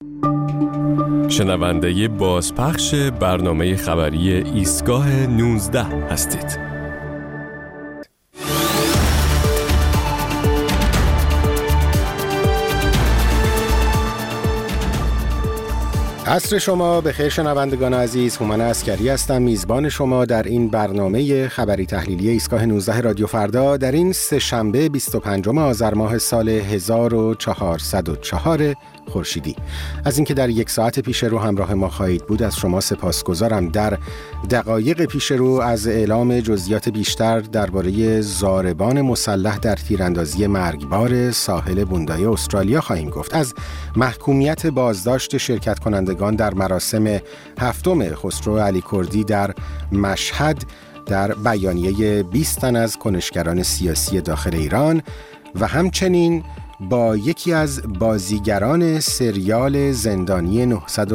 شنونده بازپخش برنامه خبری ایستگاه 19 هستید. عصر شما بخیر شنوندگان عزیز. هومن عسکری هستم، میزبان شما در این برنامه خبری تحلیلی ایستگاه 19 رادیو فردا در این سه‌شنبه 25 آذر ماه سال 1404 خورشیدی. از اینکه در یک ساعت پیش رو همراه ما خواهید بود از شما سپاسگزارم. در دقایق پیش رو از اعلام جزئیات بیشتر درباره ضاربان مسلح در تیراندازی مرگبار ساحل بوندای استرالیا خواهیم گفت. از محکومیت بازداشت شرکت کنندگان در مراسم هفتم خسرو علی کردی در مشهد در بیانیه 20 تن از کنشگران سیاسی داخل ایران و همچنین با یکی از بازیگران سریال زندانی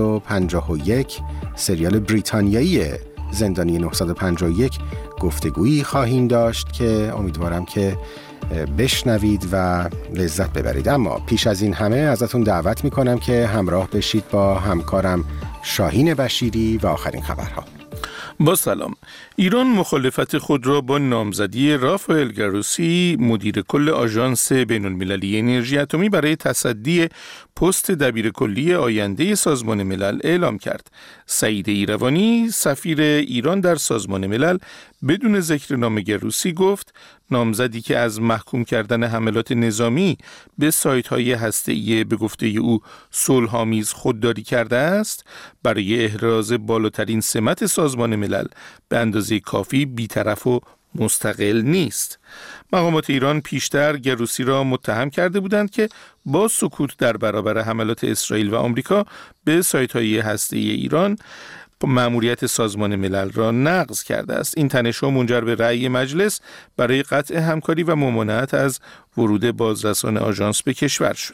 951 سریال بریتانیایی زندانی 951 گفتگویی خواهیم داشت که امیدوارم که بشنوید و لذت ببرید. اما پیش از این همه ازتون دعوت میکنم که همراه بشید با همکارم شاهین بشیری و آخرین خبرها. با سلام. ایران مخالفت خود را با نامزدی رافائل گروسی مدیر کل آژانس بین‌المللی انرژی اتمی برای تصدی پست دبیر کلی آینده سازمان ملل اعلام کرد. سعید ایروانی سفیر ایران در سازمان ملل بدون ذکر نام گروسی گفت نامزدی که از محکوم کردن حملات نظامی به سایت‌های هسته‌ای به گفته او صلح‌آمیز خودداری کرده است، برای احراز بالاترین سمت سازمان ملل به اندازه کافی بی‌طرف و مستقل نیست. مقامات ایران پیشتر گروسی را متهم کرده بودند که با سکوت در برابر حملات اسرائیل و آمریکا به سایت‌های هسته‌ای ایران مأموریت سازمان ملل را نقض کرده است. این تنش‌ها منجر به رأی مجلس برای قطع همکاری و ممانعت از ورود بازرسان آژانس به کشور شد.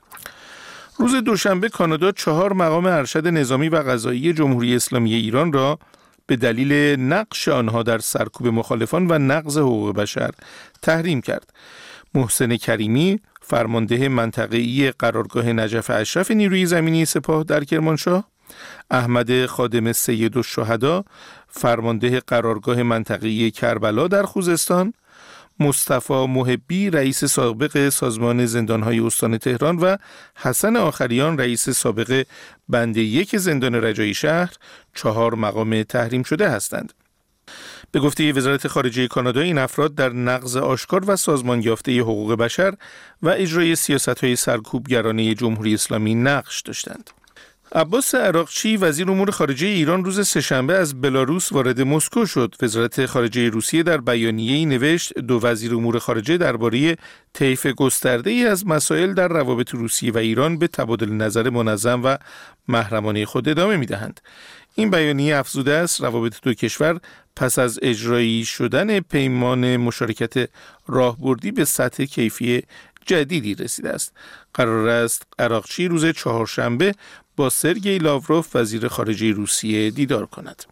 روز دوشنبه کانادا 4 مقام ارشد نظامی و قضایی جمهوری اسلامی ایران را به دلیل نقش آنها در سرکوب مخالفان و نقض حقوق بشر تحریم کرد. محسن کریمی فرمانده منطقه‌ای قرارگاه نجف اشرف نیروی زمینی سپاه در کرمانشاه، احمد خادم سیدالشهدا فرمانده قرارگاه منطقه‌ای کربلا در خوزستان، مصطفی محبی رئیس سابق سازمان زندان‌های استان تهران و حسن آخریان رئیس سابق بند 1 زندان رجایی شهر 4 مقام تحریم شده هستند. به گفته وزارت خارجه کانادا این افراد در نقض آشکار و سازمان یافته حقوق بشر و اجرای سیاست‌های سرکوبگرانه جمهوری اسلامی نقش داشتند. عباس عراقچی وزیر امور خارجه ایران روز سه‌شنبه از بلاروس وارد مسکو شد. وزارت خارجه روسیه در بیانیه‌ای نوشت دو وزیر امور خارجه درباره طیف گسترده‌ای از مسائل در روابط روسیه و ایران به تبادل نظر منظم و محرمانه خود ادامه می‌دهند. این بیانیه افزوده است روابط دو کشور پس از اجرایی شدن پیمان مشارکت راهبردی به سطح کیفی جدیدی رسیده است. قرار است عراقچی روز چهارشنبه با سرگئی لاوروف وزیر خارجه روسیه دیدار کند.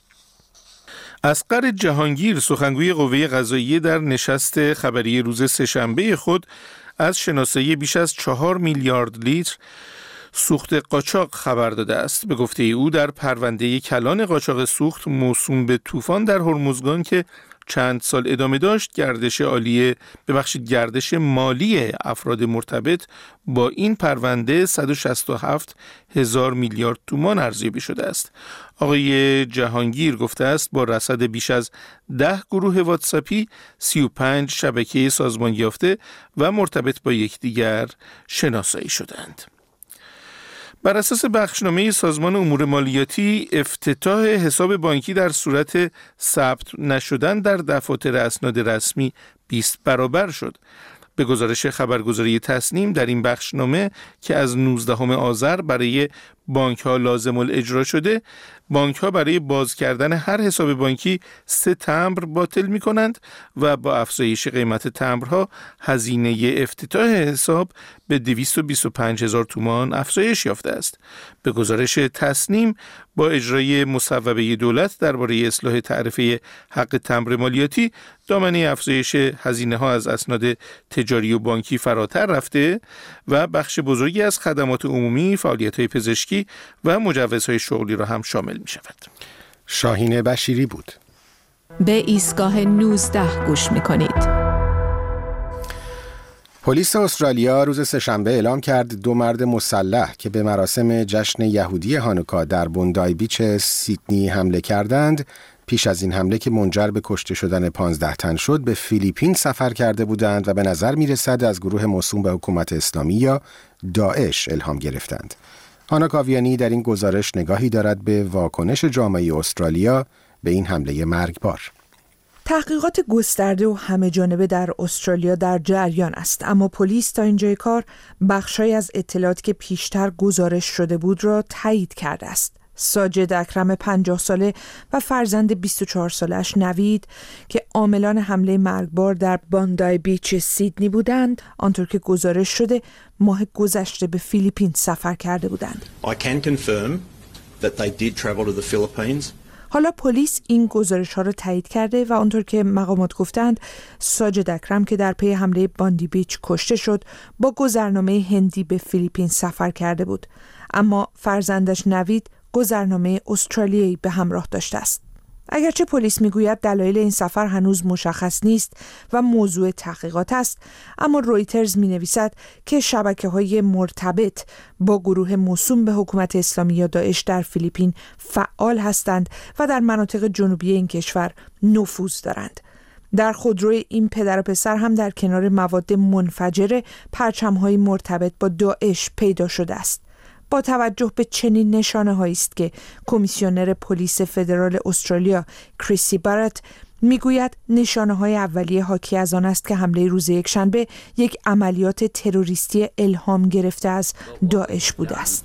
اصغر جهانگیر سخنگوی قوه قضاییه در نشست خبری روز سه‌شنبه خود از شناسایی بیش از 4 میلیارد لیتر سوخت قاچاق خبر داده است. به گفته او در پرونده کلان قاچاق سوخت موسوم به طوفان در هرمزگان که چند سال ادامه داشت گردش مالی افراد مرتبط با این پرونده 167 هزار میلیارد تومان ارزیابی شده است. آقای جهانگیر گفته است با رصد بیش از 10 گروه واتساپی 35 شبکه سازمان یافته و مرتبط با یکدیگر شناسایی شدند. بر اساس بخشنامه سازمان امور مالیاتی افتتاح حساب بانکی در صورت ثبت نشدن در دفاتر اسناد رسمی 20 برابر شد. به گزارش خبرگزاری تصنیم در این بخشنامه که از 19 آذر برای بانک‌ها لازم الاجرا شده، بانک‌ها برای باز کردن هر حساب بانکی 3 تمبر باطل می‌کنند و با افزایش قیمت تمبرها هزینه افتتاح حساب به 225,000 تومان افزایش یافته است. به گزارش تصنیم، با اجرای مصوبه دولت درباره اصلاح تعرفه حق تمبر مالیاتی، دامنه افزایش هزینه‌ها از اسناد تجاری و بانکی فراتر رفته و بخش بزرگی از خدمات عمومی، فعالیت‌های پزشکی و مجوزهای شغلی را هم شامل می‌شود. شاهین بشیری بود. به ایستگاه 19 گوش می‌کنید. پلیس استرالیا روز سه‌شنبه اعلام کرد 2 مرد مسلح که به مراسم جشن یهودی هانوکا در بوندای بیچ سیدنی حمله کردند، پیش از این حمله که منجر به کشته شدن 15 تن شد، به فیلیپین سفر کرده بودند و به نظر می‌رسد از گروه موسوم به حکومت اسلامی یا داعش الهام گرفتند. هانا کاویانی در این گزارش نگاهی دارد به واکنش جامعه استرالیا به این حمله مرگبار. تحقیقات گسترده و همه جانبه در استرالیا در جریان است، اما پلیس تا اینجای کار بخشای از اطلاعاتی که پیشتر گزارش شده بود را تایید کرده است. ساجد اکرم 50 ساله و فرزند 24 سالش نوید که عاملان حمله مرگبار در باندای بیچ سیدنی بودند، آنطور که گزارش شده ماه گذشته به فیلیپین سفر کرده بودند. I can confirm that they did travel to the Philippines. حالا پلیس این گزارش ها را تایید کرده و آنطور که مقامات گفتند، ساجد اکرم که در پی حمله باندی بیچ کشته شد، با گذرنامه هندی به فیلیپین سفر کرده بود، اما فرزندش نوید گذرنامه استرالیایی به همراه داشته است. اگرچه پلیس میگوید دلایل این سفر هنوز مشخص نیست و موضوع تحقیقات است، اما رویترز مینویسد که شبکه‌های مرتبط با گروه موسوم به حکومت اسلامی یا داعش در فیلیپین فعال هستند و در مناطق جنوبی این کشور نفوذ دارند. در خودروی این پدر و پسر هم در کنار مواد منفجره پرچم‌های مرتبط با داعش پیدا شده است. با توجه به چنین نشانه‌هایی است که کمیسیونر پلیس فدرال استرالیا کریسی بارت میگوید نشانه‌های اولیه حاکی از آن است که حمله روز یکشنبه یک عملیات تروریستی الهام گرفته از داعش بوده است.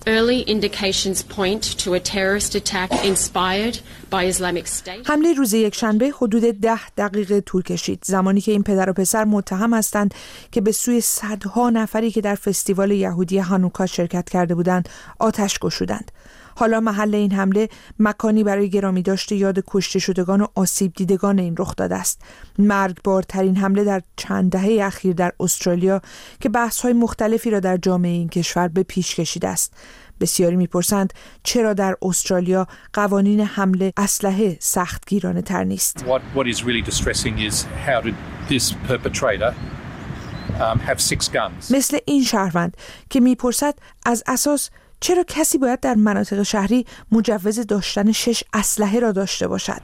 حمله روز یکشنبه حدود 10 دقیقه طول کشید، زمانی که این پدر و پسر متهم هستند که به سوی صدها نفری که در فستیوال یهودی هانوکا شرکت کرده بودند آتش گشودند. حالا محل این حمله مکانی برای گرامی داشته یاد کشته شدگان و آسیب دیدگان این رخ داده است. مرگبارترین حمله در چند دهه اخیر در استرالیا که بحث‌های مختلفی را در جامعه این کشور به پیش کشیده است. بسیاری می‌پرسند چرا در استرالیا قوانین حمله اسلحه سختگیرانه تر نیست. What is really distressing is how did this perpetrator have 6 guns. مثل این شهروند که می‌پرسد از اساس چرا کسی باید در مناطق شهری مجوز داشتن 6 اسلحه را داشته باشد؟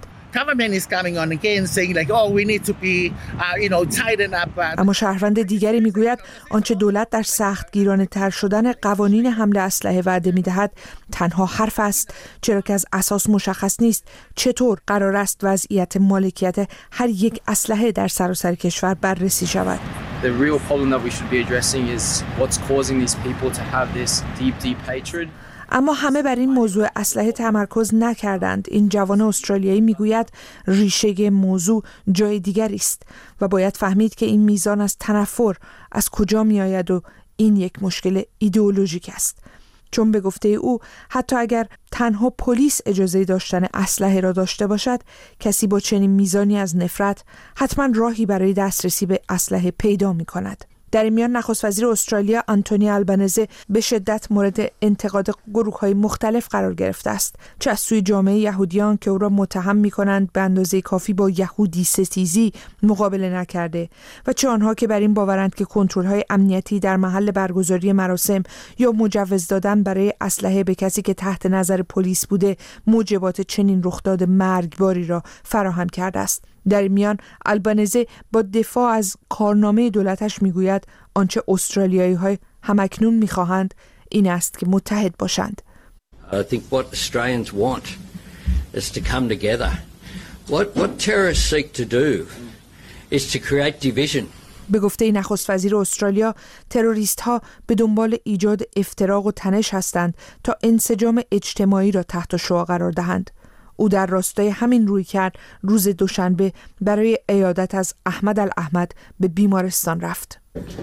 اما شهروند دیگری میگوید آنچه دولت در سختگیرانه تر شدن قوانین حمل اسلحه وعده میدهد تنها حرف است، چرا که از اساس مشخص نیست چطور قرار است وضعیت مالکیت هر یک اسلحه در سراسر کشور بررسی شود. The real problem that we should be addressing is what's causing these people to have this deep hatred. اما همه بر این موضوع اسلحه تمرکز نکردند. این جوان استرالیایی میگوید ریشه موضوع جای دیگری است و باید فهمید که این میزان از تنفر از کجا می آید و این یک مشکل ایدئولوژیک است. چون به گفته او حتی اگر تنها پلیس اجازه داشتن اسلحه را داشته باشد، کسی با چنین میزانی از نفرت حتما راهی برای دسترسی به اسلحه پیدا می کند. در این میان نخست وزیر استرالیا آنتونی آلبانزه به شدت مورد انتقاد گروه‌های مختلف قرار گرفته است، چه از سوی جامعه یهودیان که او را متهم می‌کنند به اندازه کافی با یهودی ستیزی مقابله نکرده و چه آنها که بر این باورند که کنترل‌های امنیتی در محل برگزاری مراسم یا مجوز دادن برای اسلحه به کسی که تحت نظر پلیس بوده موجبات چنین رخداد مرگباری را فراهم کرده است. در میان آلبانزه با دفاع از کارنامه دولتش میگوید آنچه استرالیایی‌ها همکنون میخواهند این است که متحد باشند. I think what Australians want is to come together. What terrorists seek to do is to create division به گفته نخست وزیر استرالیا، تروریست‌ها به دنبال ایجاد افتراق و تنش هستند تا انسجام اجتماعی را تحت شعاع قرار دهند. او در راستای همین رویکرد روز دوشنبه برای عیادت از احمد الاحمد به بیمارستان رفت.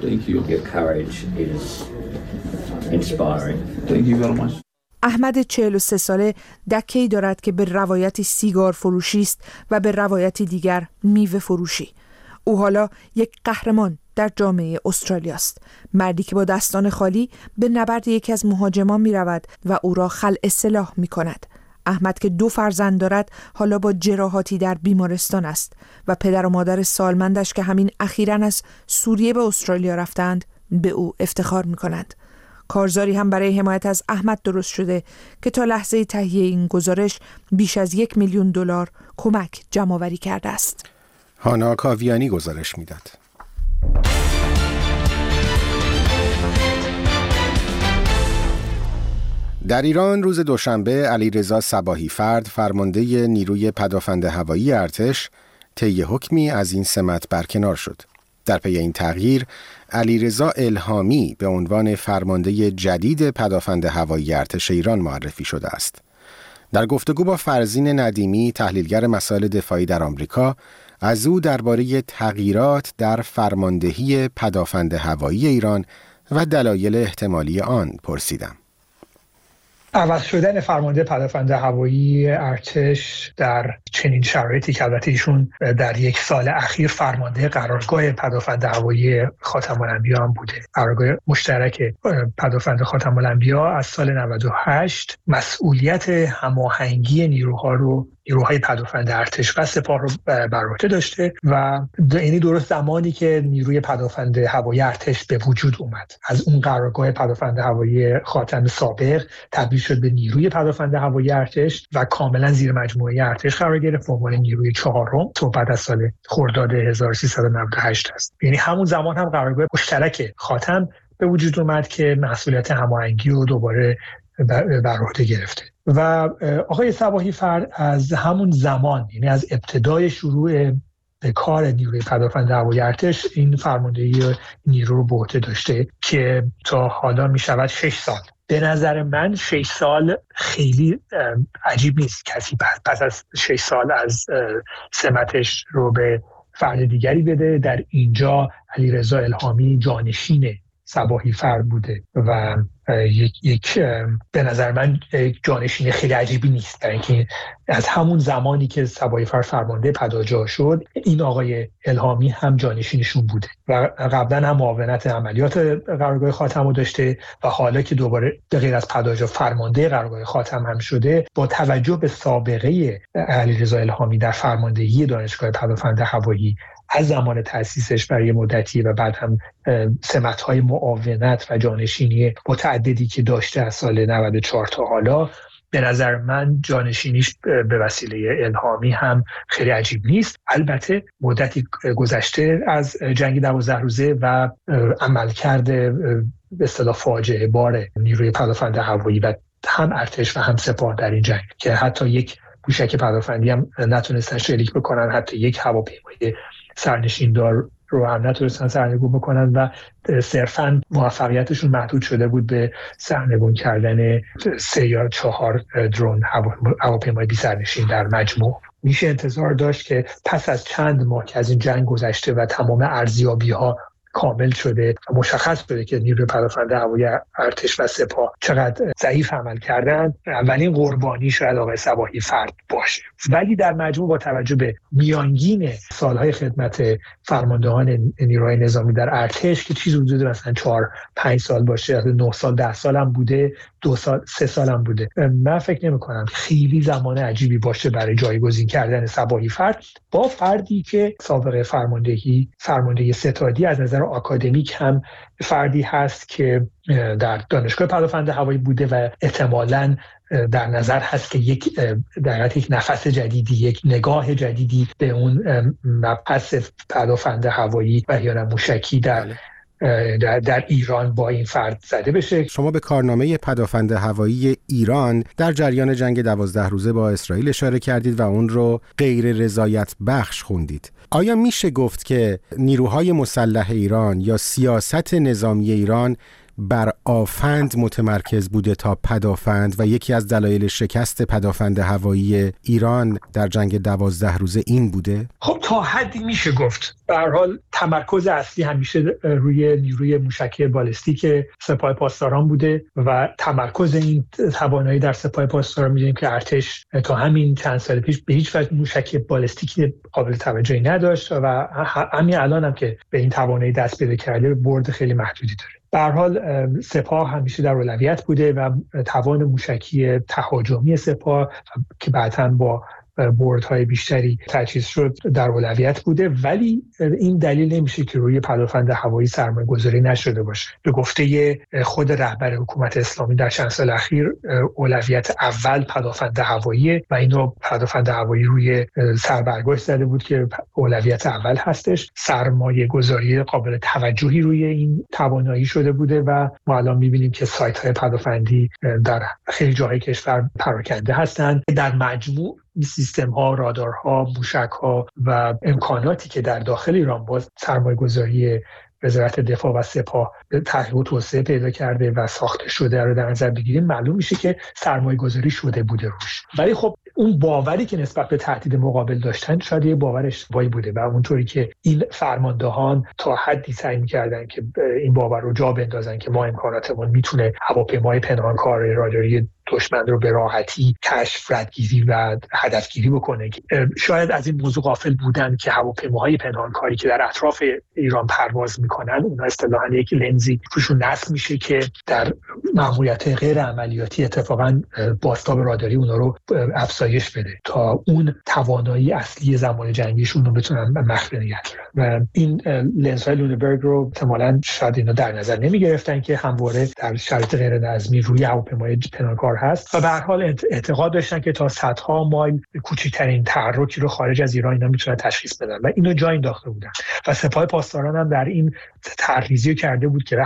احمد 43 ساله دکه‌ای دارد که به روایتی سیگار فروشی است و به روایتی دیگر میوه فروشی. او حالا یک قهرمان در جامعه استرالیا است، مردی که با دستان خالی به نبرد یکی از مهاجمان می رود و او را خلع سلاح می کند. احمد که 2 فرزند دارد حالا با جراحاتی در بیمارستان است و پدر و مادر سالمندش که همین اخیراً از سوریه به استرالیا رفتند به او افتخار می کنند. کارزاری هم برای حمایت از احمد درست شده که تا لحظه تهیه این گزارش بیش از $1 میلیون کمک جمع‌آوری کرده است. هانا کاویانی گزارش میداد. در ایران روز دوشنبه علیرضا صباحی فرد فرمانده نیروی پدافند هوایی ارتش طی حکمی از این سمت برکنار شد. در پی این تغییر علیرضا الهامی به عنوان فرمانده جدید پدافند هوایی ارتش ایران معرفی شده است. در گفتگو با فرزین ندیمی تحلیلگر مسائل دفاعی در آمریکا از او درباره تغییرات در فرماندهی پدافند هوایی ایران و دلایل احتمالی آن پرسیدم. عوض شدن فرمانده پدافند هوایی ارتش در چنین شرایطی که البته ایشون در 1 سال اخیر فرمانده قرارگاه پدافند هوایی خاتم الانبیا هم بوده. قرارگاه مشترک پدافند خاتم الانبیا از سال 98 مسئولیت هماهنگی نیروهای پدافند ارتش و سپاه رو بر عهده داشته و یعنی درست زمانی که نیروی پدافند هوایی ارتش به وجود اومد از اون قرارگاه پدافند هوایی خاتم سابق تبدیل شد به نیروی پدافند هوایی ارتش و کاملا زیر مجموعه ارتش قرار گرفت به عنوان نیروی 4م تا بعد از سال خرداد 1398 است. یعنی همون زمان هم قرارگاه مشترک خاتم به وجود اومد که مسئولیت هماهنگی رو دوباره بر عهده گرفته و آقای صباحی فرد از همون زمان یعنی از ابتدای شروع به کار نیروی پدافند هوایی ارتش این فرماندهی نیرو رو به عهده داشته که تا حالا می شود 6 سال. به نظر من 6 سال خیلی عجیب نیست کسی پس از 6 سال از سمتش رو به فرد دیگری بده. در اینجا علیرضا الهامی جانشین صباحی فرد بوده و یک به نظر من جانشین خیلی عجیبی نیست، در اینکه از همون زمانی که صباحی فرد فرمانده پداجا شد این آقای الهامی هم جانشینشون بوده و قبلا هم معاونت عملیات قرارگاه خاتم رو داشته و حالا که دوباره به غیر از پداجا فرمانده قرارگاه خاتم هم شده با توجه به سابقه علیرضا الهامی در فرماندهی دانشگاه پدافند هوایی از زمان تأسیسش برای مدتی و بعد هم سمت‌های معاونت و جانشینی متعددی که داشته از سال 94 تا حالا به نظر من جانشینیش به وسیله الهامی هم خیلی عجیب نیست. البته مدتی گذشته از جنگ 12 روزه و عملکرد به اصطلاح فاجعه بار نیروی پدافند هوایی و هم ارتش و هم سپاه در این جنگ که حتی یک موشک پدافندی هم نتونستن شلیک بکنن، حتی یک هواپیمای سرنشیندار رو هم نتونستن سرنگون بکنن و صرفاً موفقیتشون محدود شده بود به سرنگون کردن 3 یا 4 درون هواپیمای بی سرنشین در مجموع. میشه انتظار داشت که پس از چند ماه که از این جنگ گذشته و تمام ارزیابی‌ها کامل شده و مشخص شده که نیروی پدافند هوایی ارتش و سپاه چقدر ضعیف عمل کردن، اولین قربانی شاید آقای صباحی فرد باشه. ولی در مجموع با توجه به میانگین سالهای خدمت فرماندهان نیروهای نظامی در ارتش که چیزی حدود مثلا 4-5 سال باشه، 9 سال 10 سال هم بوده، 2 سال 3 سال هم بوده، من فکر نمی‌کنم خیلی زمان عجیبی باشه برای جایگزین کردن صباحی فرد با فردی که سابقه فرماندهی ستادی از نظر آکادمیک هم فردی هست که در دانشگاه پدافند هوایی بوده و احتمالاً در نظر هست که یک نفس جدیدی، یک نگاه جدیدی به اون مبحث پدافند هوایی و یا موشکی در در ایران با این فرد زده بشه. شما به کارنامه پدافند هوایی ایران در جریان جنگ 12 روزه با اسرائیل اشاره کردید و اون رو غیر رضایت بخش خوندید. آیا میشه گفت که نیروهای مسلح ایران یا سیاست نظامی ایران بر آفند متمرکز بوده تا پدافند و یکی از دلایل شکست پدافند هوایی ایران در جنگ 12 روزه این بوده؟ خب تا حدی میشه گفت. به هر حال تمرکز اصلی همیشه روی نیروی موشکی بالستیک سپاه پاسداران بوده و تمرکز این توانایی در سپاه پاسداران می‌دونیم که ارتش تا همین چند سال پیش به هیچ وجه موشکی بالستیک قابل توجهی نداشت و همین الان هم که به این توانایی دست پیدا کرده برد خیلی محدودی داره. به هر حال سپاه همیشه در اولویت بوده و توان موشکی تهاجمی سپاه که بعداً با بردهای بیشتری تجهیز شد در اولویت بوده، ولی این دلیل نمیشه که روی پدافند هوایی سرمایه گذاری نشده باشه. به گفته خود رهبر حکومت اسلامی در چند سال اخیر اولویت اول پدافند هوایی و اینو پدافند هوایی روی سربرگاش زده بود که اولویت اول هستش. سرمایه گذاری قابل توجهی روی این توانایی شده بوده و ما الان میبینیم که سایت های پدافندی در خیلی جاهای کشور پراکنده هستند. در مجموع این سیستم ها، رادارها، موشک ها و امکاناتی که در داخل ایران با سرمایه گذاری وزارت دفاع و سپاه تحقیق و توسعه پیدا کرده و ساخته شده رو در نظر بگیریم، معلوم میشه که سرمایه گذاری شده بوده روش. ولی خب اون باوری که نسبت به تهدید مقابل داشتن شاید یه باور اشتباهی بوده و اونطوری که این فرماندهان تا حدی سعی می‌کردن که این باور رو جا بندازن که ما امکاناتمون میتونه هواپیمای پنهانکار راداری دشمن رو به راحتی کشف، ردگیری و هدفگیری بکنه. شاید از این موضوع غافل بودن که هواپیماهای پنهانکاری که در اطراف ایران پرواز میکنن اونها اصطلاحاً یک لنزی روشون نصب میشه که در ماموریت غیر عملیاتی اتفاقاً بازتاب راداری اونها رو افزایش بده تا اون توانایی اصلی زمان جنگیشون رو بتونن مخفی نگه دارن. و این لنزهای لونبرگ رو احتمالاً شاید اینا در نظر نمیگرفتن که همواره در شرایط غیر نظمی روی هواپیمای پنهانکار هست و به هر حال اعتقاد داشتن که تا صدها مایل کوچکترین تحرکی رو خارج از ایران اینا میتونن تشخیص بدن و اینو جا انداخته بودن و سپاه پاسداران هم در این طرح‌ریزی کرده بود که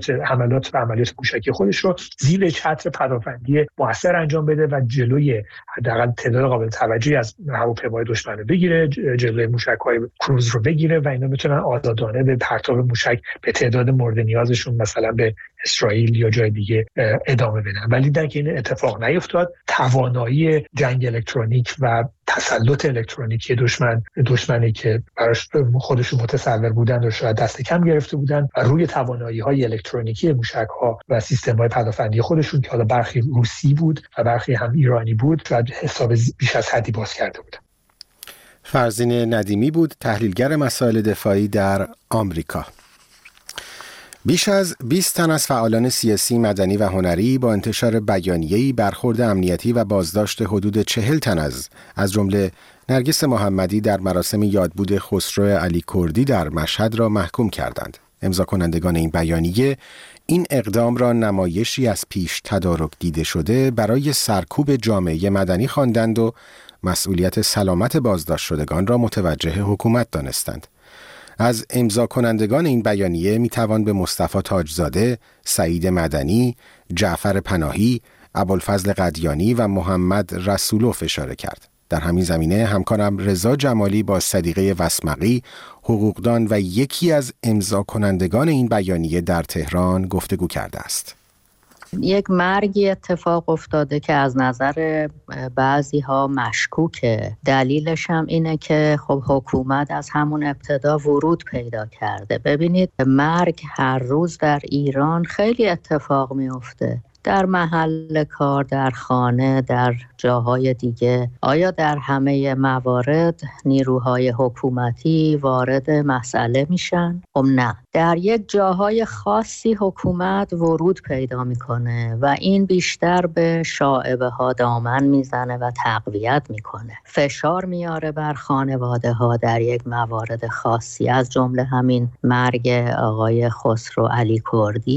عملیات موشکی خودش رو زیر چتر پدافندی موثر انجام بده و جلوی حداقل تعداد قابل توجهی از هواپیمای دشمن رو بگیره، جلوی موشک‌های کروز رو بگیره و اینا بتونن آزادانه به پرتاب موشک به تعداد مورد نیازشون مثلا به اسرائیل یا جای دیگه ادامه بدن. ولی دیدن که این اتفاق نیفتاد. توانایی جنگ الکترونیک و تسلط الکترونیکی دشمنی که براش خودشون متصور بودن و شاید دست کم گرفته بودن و روی توانایی‌های الکترونیکی موشک‌ها و سیستم‌های پدافندی خودشون که حالا برخی روسی بود و برخی هم ایرانی بود و حساب بیش از حدی باز کرده بودن. فرزین ندیمی بود، تحلیلگر مسائل دفاعی در آمریکا. بیش از 20 تن از فعالان سیاسی، مدنی و هنری با انتشار بیانیه‌ای برخورد امنیتی و بازداشت حدود 40 تن از جمله نرگس محمدی در مراسم یادبود خسرو علی کردی در مشهد را محکوم کردند. امضا کنندگان این بیانیه این اقدام را نمایشی از پیش تدارک دیده شده برای سرکوب جامعه مدنی خواندند و مسئولیت سلامت بازداشت شدگان را متوجه حکومت دانستند. از امضا کنندگان این بیانیه میتوان به مصطفی تاجزاده، سعید مدنی، جعفر پناهی، ابوالفضل قدیانی و محمد رسولوف اشاره کرد. در همین زمینه همکارم رضا جمالی با صدیقه وسمقی، حقوقدان و یکی از امضا کنندگان این بیانیه در تهران گفتگو کرده است. یک مرگی اتفاق افتاده که از نظر بعضی ها مشکوکه. دلیلش هم اینه که خب حکومت از همون ابتدا ورود پیدا کرده. ببینید مرگ هر روز در ایران خیلی اتفاق میفته، در محل کار، در خانه، در جاهای دیگه. آیا در همه موارد نیروهای حکومتی وارد مسئله میشن؟ خب نه. در یک جاهای خاصی حکومت ورود پیدا میکنه و این بیشتر به شائبه ها دامن میزنه و تقویت میکنه. فشار میاره بر خانواده ها در یک موارد خاصی، از جمله همین مرگ آقای خسرو علی کردی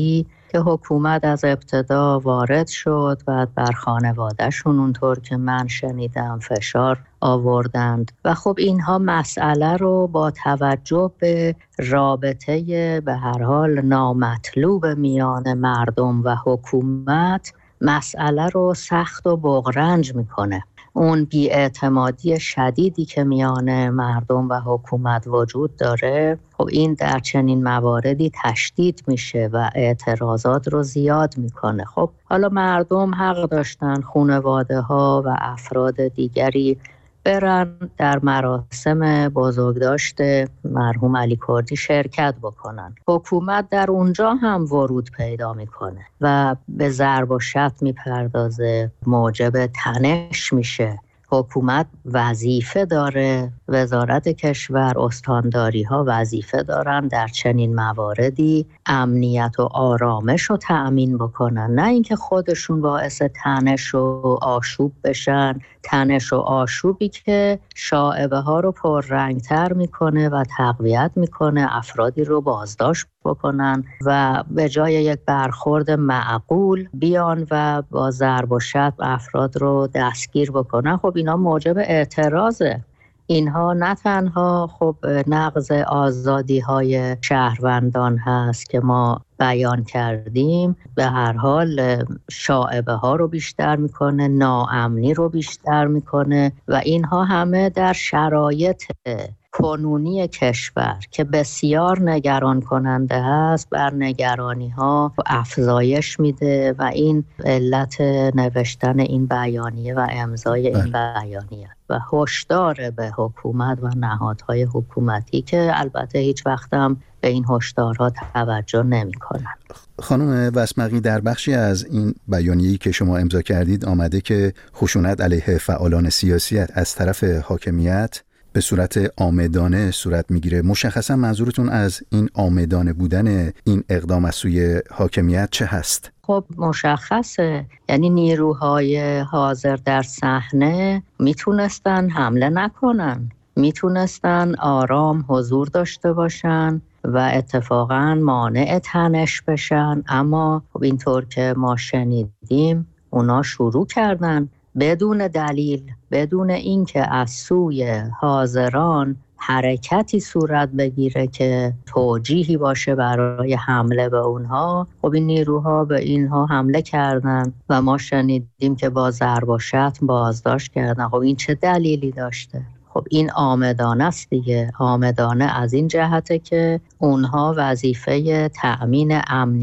که حکومت از ابتدا وارد شد و بر خانوادهشون اونطور که من شنیدم فشار آوردند و خب اینها مسئله رو با توجه به رابطه به هر حال نامطلوب میان مردم و حکومت مسئله رو سخت و بغرنج میکنه. اون بی‌اعتمادی شدیدی که میان مردم و حکومت وجود داره، خب این در چنین مواردی تشدید میشه و اعتراضات رو زیاد میکنه. خب حالا مردم حق داشتن خانواده ها و افراد دیگری برن در مراسم بزرگداشت مرحوم علی کردی شرکت بکنن. حکومت در اونجا هم ورود پیدا میکنه و به ضرب و شتم میپردازه، موجب تنش میشه. حکومت وظیفه داره، وزارت کشور، استانداری ها وظیفه دارن در چنین مواردی امنیت و آرامش رو تأمین بکنن، نه اینکه خودشون باعث تنش و آشوب بشن. تنش و آشوبی که شائبه ها رو پررنگتر میکنه و تقویت میکنه، افرادی رو بازداشت بکنن و به جای یک برخورد معقول بیان و با ضرب و شتم افراد رو دستگیر بکنن. خب اینا موجب اعتراضه. اینها نه تنها خب نقض آزادی های شهروندان هست که ما بیان کردیم، به هر حال شائبه ها رو بیشتر میکنه، ناامنی رو بیشتر میکنه و اینها همه در شرایط کنونی کشور که بسیار نگران کننده هست بر نگرانی ها افزایش میده و این علت نوشتن این بیانیه و امضای این بیانیه و هشدار به حکومت و نهادهای حکومتی که البته هیچ وقت هم به این هشدارها توجه نمی‌کنن. خانم وسمقی، در بخشی از این بیانیه‌ای که شما امضا کردید آمده که خشونت علیه فعالان سیاسی از طرف حاکمیت به صورت عامدانه صورت میگیره. مشخصا منظورتون از این عامدانه بودن این اقدام از سوی حاکمیت چه هست؟ خب مشخصه، یعنی نیروهای حاضر در صحنه میتونستن حمله نکنن، میتونستن آرام حضور داشته باشن و اتفاقا مانع تنش بشن، اما خب اینطور که ما شنیدیم اونا شروع کردن بدون دلیل، بدون اینکه از سوی حاضران حرکتی صورت بگیره که توجیهی باشه برای حمله به اونها. خب این نیروها به اینها حمله کردن و ما شنیدیم که با ضرب و شتم بازداشت کردن. خب این چه دلیلی داشته؟ خب این عامدانه است دیگه. عامدانه از این جهته که اونها وظیفه تأمین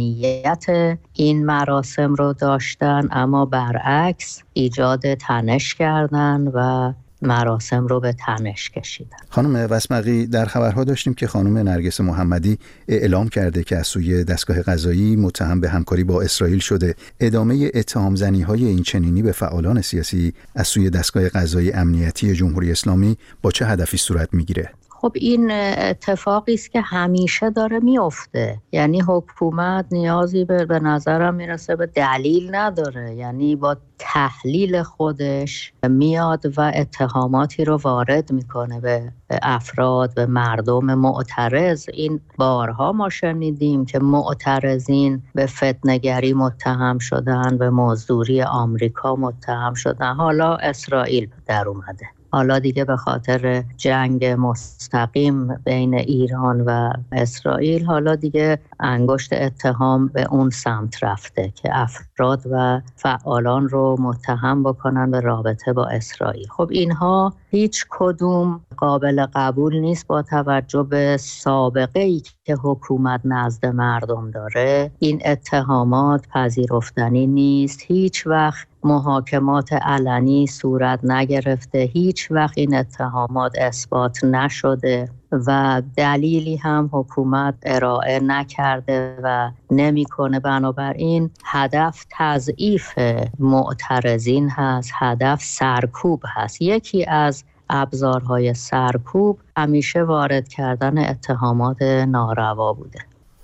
امنیت این مراسم رو داشتن، اما برعکس ایجاد تنش کردن و مراسم رو به تنش کشیدن. خانم وسمقی، در خبرها داشتیم که خانم نرگس محمدی اعلام کرده که از سوی دستگاه قضایی متهم به همکاری با اسرائیل شده. ادامه اتهام زنی‌های این چنینی به فعالان سیاسی از سوی دستگاه قضایی امنیتی جمهوری اسلامی با چه هدفی صورت میگیره؟ خب این اتفاقی است که همیشه داره میفته. یعنی حکومت نیازی به نظرم میرسه به دلیل نداره، یعنی با تحلیل خودش میاد و اتهاماتی رو وارد میکنه به افراد، به مردم معترض. این بارها ما شنیدیم که معترضین به فتنه‌گری متهم شدن، به مزدوری آمریکا متهم شدن، حالا اسرائیل در اومده. حالا دیگه به خاطر جنگ مستقیم بین ایران و اسرائیل حالا دیگه انگشت اتهام به اون سمت رفته که افراد و فعالان رو متهم بکنن به رابطه با اسرائیل. خب اینها هیچ کدوم قابل قبول نیست با توجه به سابقه‌ای که حکومت نزد مردم داره. این اتهامات پذیرفتنی نیست. هیچ وقت محاکمات علنی صورت نگرفته، هیچ وقت این اتهامات اثبات نشده و دلیلی هم حکومت ارائه نکرده و نمیکنه. بنابراین هدف تضعیف معترضین هست، هدف سرکوب هست. یکی از ابزارهای سرکوب همیشه وارد کردن اتهامات ناروا بوده.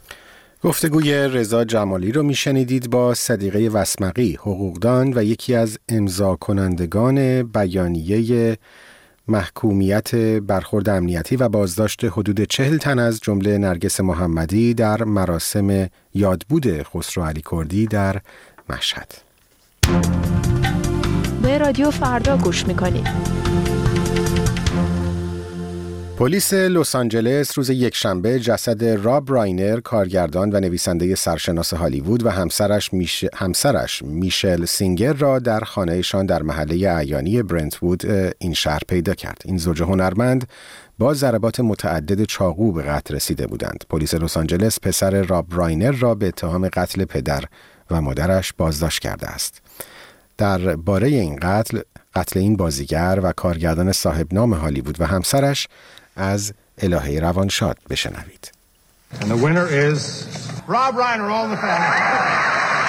گفتگوی رضا جمالی رو میشنیدید با صدیقه وسمقی، حقوقدان و یکی از امضا کنندگان بیانیه محکومیت برخورد امنیتی و بازداشت حدود 40 تن از جمله نرگس محمدی در مراسم یادبود خسرو علیکردی در مشهد. به رادیو فردا گوش میکنید. پلیس لس آنجلس روز یکشنبه جسد راب راینر، کارگردان و نویسنده سرشناس هالیوود و همسرش میشل سینگر را در خانهشان در محله اعیانی برنت‌وود این شهر پیدا کرد. این زوج هنرمند با ضربات متعدد چاقو به قتل رسیده بودند. پلیس لس آنجلس پسر راب راینر را به اتهام قتل پدر و مادرش بازداشت کرده است. در باره این قتل این بازیگر و کارگردان صاحب نام هالیوود و همسرش از الهه روانشاد بشنوید. And the winner is Rob Reiner, all the family.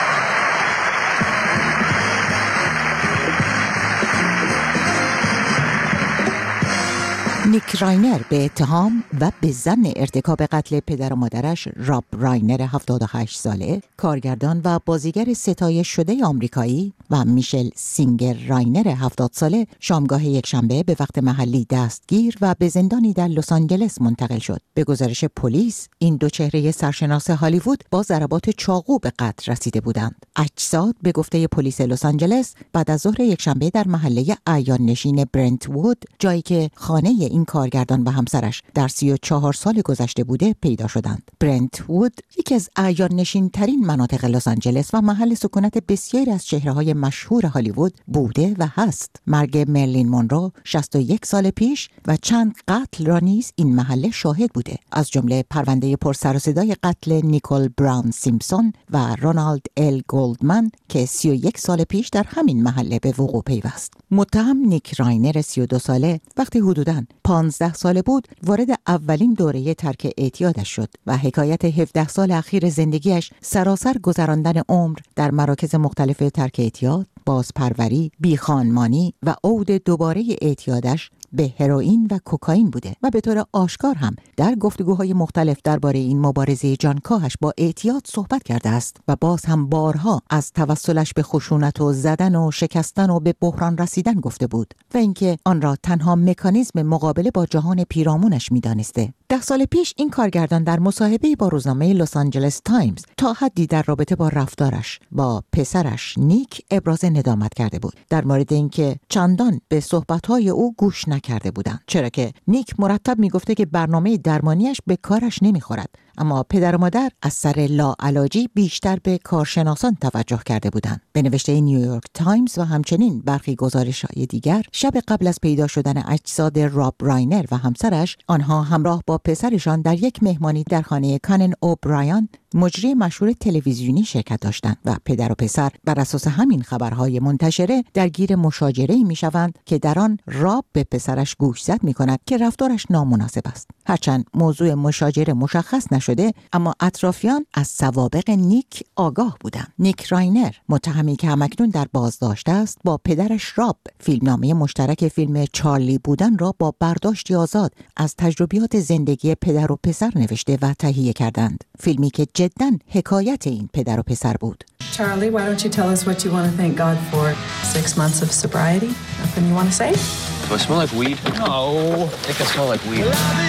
نیک راینر به اتهام و به ظن ارتکاب قتل پدر و مادرش راب راینر 78 ساله، کارگردان و بازیگر ستایش شده آمریکایی و میشل سینگر راینر 70 ساله شامگاه یکشنبه به وقت محلی دستگیر و به زندانی در لس آنجلس منتقل شد. به گزارش پلیس این دو چهره سرشناس هالیوود با ضربات چاقو به قتل رسیده بودند. اجساد به گفته پلیس لس آنجلس بعد از ظهر یکشنبه در محله اعیان نشین برنت‌وود، جایی که خانه این کارگردان و همسرش در 34 سال گذشته بوده، پیدا شدند. برنت‌وود یکی از اعیان نشین ترین مناطق لس آنجلس و محل سکونت بسیاری از چهره‌های مشهور هالیوود بوده و هست. مرگ مرلین مونرو 61 سال پیش و چند قتل را نیز این محله شاهد بوده، از جمله پرونده پرسر و صدای قتل نیکول براون سیمپسون و رونالد ال گولدمن که 31 سال پیش در همین محله به وقوع پیوست. متهم نیک راینر 32 ساله وقتی حدوداً 15 ساله بود وارد اولین دوره ترک اعتیادش شد و حکایت 17 سال اخیر زندگیش سراسر گذراندن عمر در مراکز مختلف ترک اعتیاد، بازپروری، بیخانمانی و عود دوباره اعتیادش به هروئین و کوکائین بوده و به طور آشکار هم در گفتگوهای مختلف درباره این مبارزه جانکاهش با اعتیاد صحبت کرده است و باز هم بارها از توسلش به خشونت و زدن و شکستن و به بحران رسیدن گفته بود و اینکه آن را تنها مکانیزم مقابله با جهان پیرامونش می‌دانسته. 10 سال پیش این کارگردان در مصاحبه‌ای با روزنامه لس آنجلس تایمز تا حدی در رابطه با رفتارش با پسرش نیک ابراز ندامت کرده بود در مورد اینکه چندان به صحبت‌های او گوش نکرده بودند، چرا که نیک مرتب میگفته که برنامه درمانیش به کارش نمیخورد، اما پدر و مادر از سر لاعلاجی بیشتر به کارشناسان توجه کرده بودند. به نوشته نیویورک تایمز و همچنین برخی گزارش‌های دیگر، شب قبل از پیدا شدن اجساد راب راینر و همسرش، آنها همراه با پسرشان در یک مهمانی در خانه کانن اوبرایان، مجری مشهور تلویزیونی، شرکت داشتند و پدر و پسر بر اساس همین خبرهای منتشره درگیر مشاجره‌ای می‌شوند که در آن راب به پسرش گوشزد می‌کند که رفتارش نامناسب است. هرچند موضوع مشاجره مشخص نشده، اما اطرافیان از سوابق نیک آگاه بودند. نیک راینر، متهمی که همکنون در بازداشت است، با پدرش راب فیلمنامه مشترک فیلم چارلی بودن را با برداشتی آزاد از تجربیات زندگی پدر و پسر نوشته و تهیه کردند. فیلمی که جداً حکایت این پدر و پسر بود. Charlie, why don't you tell us what you want to thank God for? 6 months of sobriety? Nothing you want to say? Do I smell like weed? No. I think I smell like weed.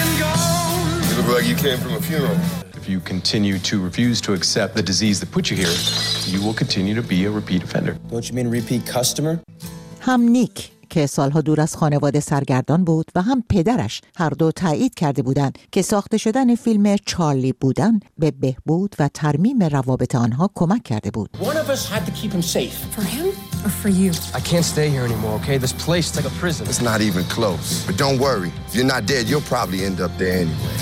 You look like you came from a funeral. If you continue to refuse to accept the disease that put you here, you will continue to be a repeat offender. Don't you mean repeat customer? هم نیک که سالها دور از خانواده سرگردان بود و هم پدرش هر دو تایید کرده بودند که ساخته شدن فیلم چارلی بودن به بهبود و ترمیم روابط آنها کمک کرده بود. One of us had to keep him safe. For him or for you? I can't stay here anymore, okay? This place is like a prison. It's not even close. But don't worry. If you're not dead, you'll probably end up there anyway.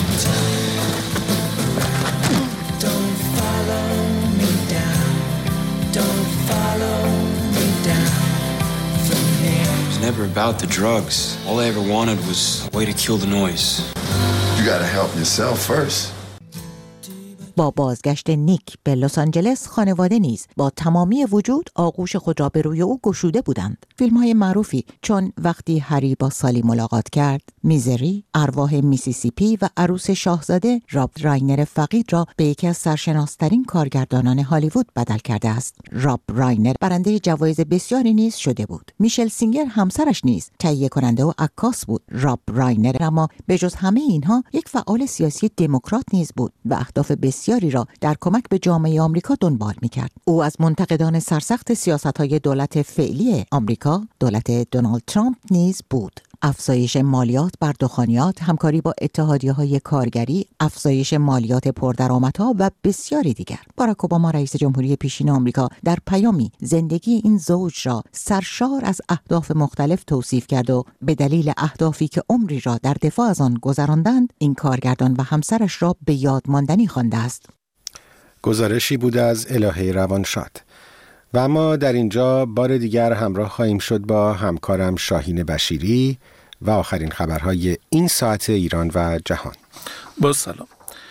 Don't follow me down. Don't follow me down. Never about the drugs. All I ever wanted was a way to kill the noise. You gotta help yourself first. با بازگشت نیک به لس آنجلس خانواده نیز با تمامی وجود آغوش خود را به روی او گشوده بودند. فیلم‌های معروفی چون وقتی هری با سالی ملاقات کرد، میزری، ارواح میسیسیپی و عروس شاهزاده راب راینر فقید را به یکی از سرشناس‌ترین کارگردانان هالیوود بدل کرده است. راب راینر برنده جوایز بسیاری نیز شده بود. میشل سینگر همسرش نیز تهیه کننده و عکاس بود. راب راینر اما به جز همه اینها یک فعال سیاسی دموکرات نیز بود و اهداف بسیاری را در کمک به جامعه آمریکا دنبال می‌کرد. او از منتقدان سرسخت سیاست‌های دولت فعلی آمریکا، دولت دونالد ترامپ نیز بود. افزایش مالیات بر دخانیات، همکاری با اتحادیه‌های کارگری، افزایش مالیات پردرآمدها و بسیاری دیگر. باراک اوباما رئیس جمهوری پیشین آمریکا در پیامی زندگی این زوج را سرشار از اهداف مختلف توصیف کرد و به دلیل اهدافی که عمری را در دفاع از آن گذراندند، این کارگردان و همسرش را به یاد ماندنی خوانده است. گزارشی بود از الهه روانشاد. و اما در اینجا بار دیگر همراه خواهیم شد با همکارم شاهین بشیری و آخرین خبرهای این ساعت ایران و جهان. با سلام.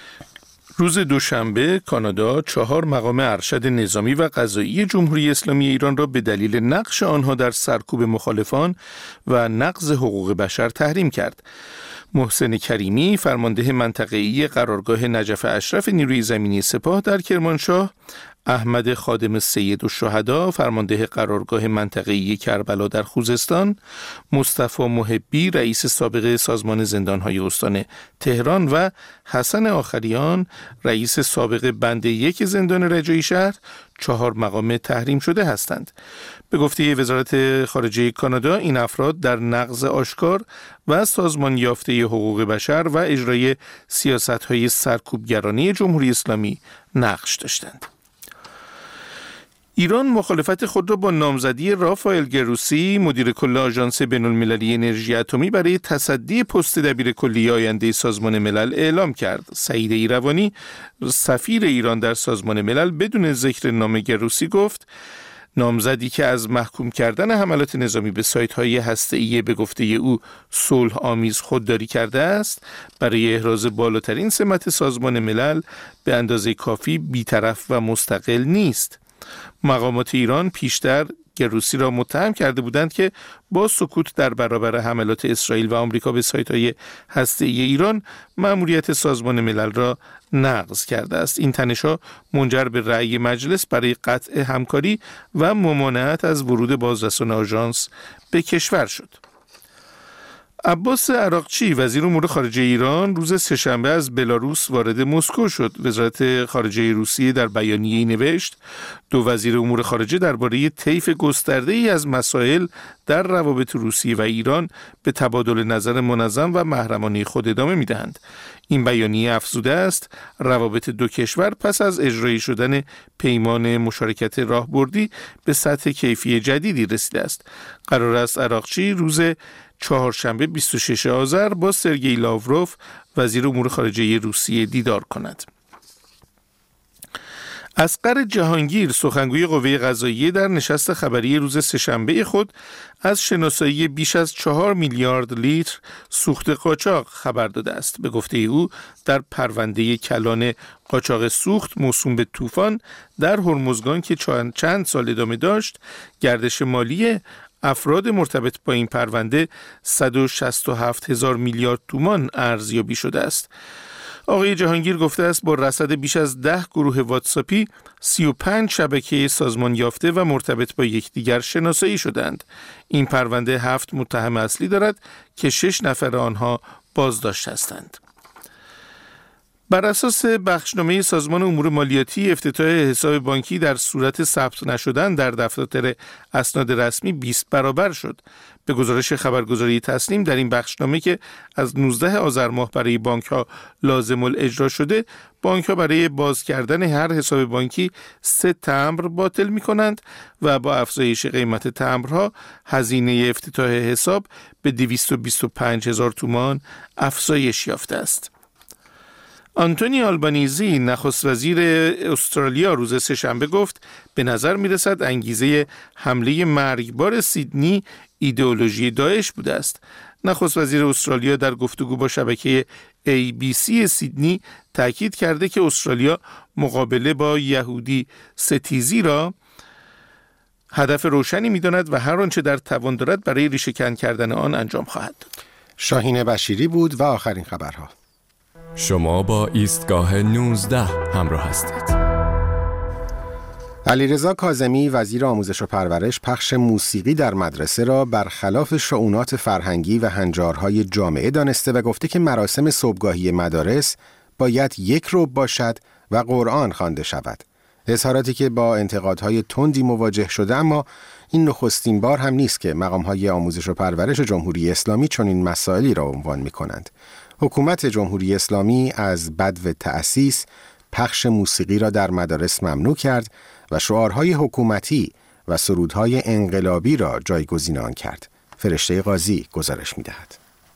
روز دوشنبه کانادا 4 مقام ارشد نظامی و قضایی جمهوری اسلامی ایران را به دلیل نقش آنها در سرکوب مخالفان و نقض حقوق بشر تحریم کرد. محسن کریمی، فرمانده منطقه‌ای قرارگاه نجف اشرف نیروی زمینی سپاه در کرمانشاه، احمد خادم سید الشهدا، فرمانده قرارگاه منطقه‌ای کربلا در خوزستان، مصطفی محبی، رئیس سابق سازمان زندان‌های استان تهران و حسن آخریان، رئیس سابق بند 1 زندان رجایی شهر 4 مقام تحریم شده هستند. به گفته وزارت خارجه کانادا، این افراد در نقض آشکار و سازمان یافته حقوق بشر و اجرای سیاست‌های سرکوبگرانه جمهوری اسلامی نقش داشتند. ایران مخالفت خود را با نامزدی رافائل گروسی، مدیر کل آژانس بین‌المللی انرژی اتمی، برای تصدی پست دبیرکلی آینده سازمان ملل اعلام کرد. سعید ایروانی، سفیر ایران در سازمان ملل، بدون ذکر نام گروسی گفت نامزدی که از محکوم کردن حملات نظامی به سایت‌های هسته‌ای به گفته او صلح آمیز خودداری کرده است، برای احراز بالاترین سمت سازمان ملل به اندازه کافی بی‌طرف و مستقل نیست. مقامات ایران پیشتر گروسی را متهم کرده بودند که با سکوت در برابر حملات اسرائیل و آمریکا به سایت‌های هسته‌ای ایران مأموریت سازمان ملل را نقض کرده است. این تنش‌ها منجر به رأی مجلس برای قطع همکاری و ممانعت از ورود بازرسان آژانس به کشور شد. عباس عراقچی، وزیر امور خارجه ایران، روز سه‌شنبه از بلاروس وارد مسکو شد. وزارت خارجه روسیه در بیانیه‌ای نوشت دو وزیر امور خارجه درباره طیف گسترده‌ای از مسائل در روابط روسیه و ایران به تبادل نظر منظم و محرمانه خود ادامه می‌دهند. این بیانیه افزوده است روابط دو کشور پس از اجرایی شدن پیمان مشارکت راهبردی به سطح کیفی جدیدی رسیده است. قرار است عراقچی روز چهارشنبه 26 آذر با سرگئی لاوروف، وزیر امور خارجه روسیه، دیدار کند. اصغر جهانگیر، سخنگوی قوه قضاییه، در نشست خبری روز سه‌شنبه خود از شناسایی بیش از 4 میلیارد لیتر سوخت قاچاق خبر داده است. به گفته او در پرونده کلان قاچاق سوخت موسوم به طوفان در هرمزگان که چند سال ادامه داشت، گردش مالی افراد مرتبط با این پرونده 167,000 میلیارد تومان ارزیابی شده است. آقای جهانگیر گفته است با رصد بیش از 10 گروه واتساپی 35 شبکه سازمان یافته و مرتبط با یکدیگر شناسایی شدند. این پرونده 7 متهم اصلی دارد که 6 نفر آنها بازداشت هستند. بر اساس بخشنامه سازمان امور مالیاتی، افتتاح حساب بانکی در صورت ثبت نشدن در دفتر اسناد رسمی 20 برابر شد. به گزارش خبرگزاری تسنیم، در این بخشنامه که از 19 آذر ماه برای بانک‌ها لازم الاجرا شده، بانک‌ها برای باز کردن هر حساب بانکی 3 تمبر باطل می‌کنند و با افزایش قیمت تمبرها هزینه افتتاح حساب به 225,000 تومان افزایش یافته است. آنتونی آلبانیزی، نخست وزیر استرالیا، روز سه‌شنبه گفت به نظر می‌رسد انگیزه حمله مرگبار سیدنی ایدئولوژی داعش بوده است. نخست وزیر استرالیا در گفتگو با شبکه ABC سیدنی تاکید کرده که استرالیا مقابله با یهودی ستیزی را هدف روشنی می‌داند و هر آنچه در توان دارد برای ریشه‌کن کردن آن انجام خواهد داد. شاهین بشیری بود و آخرین خبرها. شما با ایستگاه 19 همراه هستید. علیرضا کاظمی وزیر آموزش و پرورش پخش موسیقی در مدرسه را برخلاف شؤونات فرهنگی و هنجارهای جامعه دانسته و گفته که مراسم صبحگاهی مدارس باید یک ربع باشد و قرآن خوانده شود. اظهاراتی که با انتقادهای تندی مواجه شده، اما این نخستین بار هم نیست که مقامهای آموزش و پرورش جمهوری اسلامی چنین مسائلی را عنوان می‌کنند. حکومت جمهوری اسلامی از بدو تأسیس پخش موسیقی را در مدارس ممنوع کرد و شعارهای حکومتی و سرودهای انقلابی را جایگزین آن کرد. فرشته قاضی گزارش می‌دهد.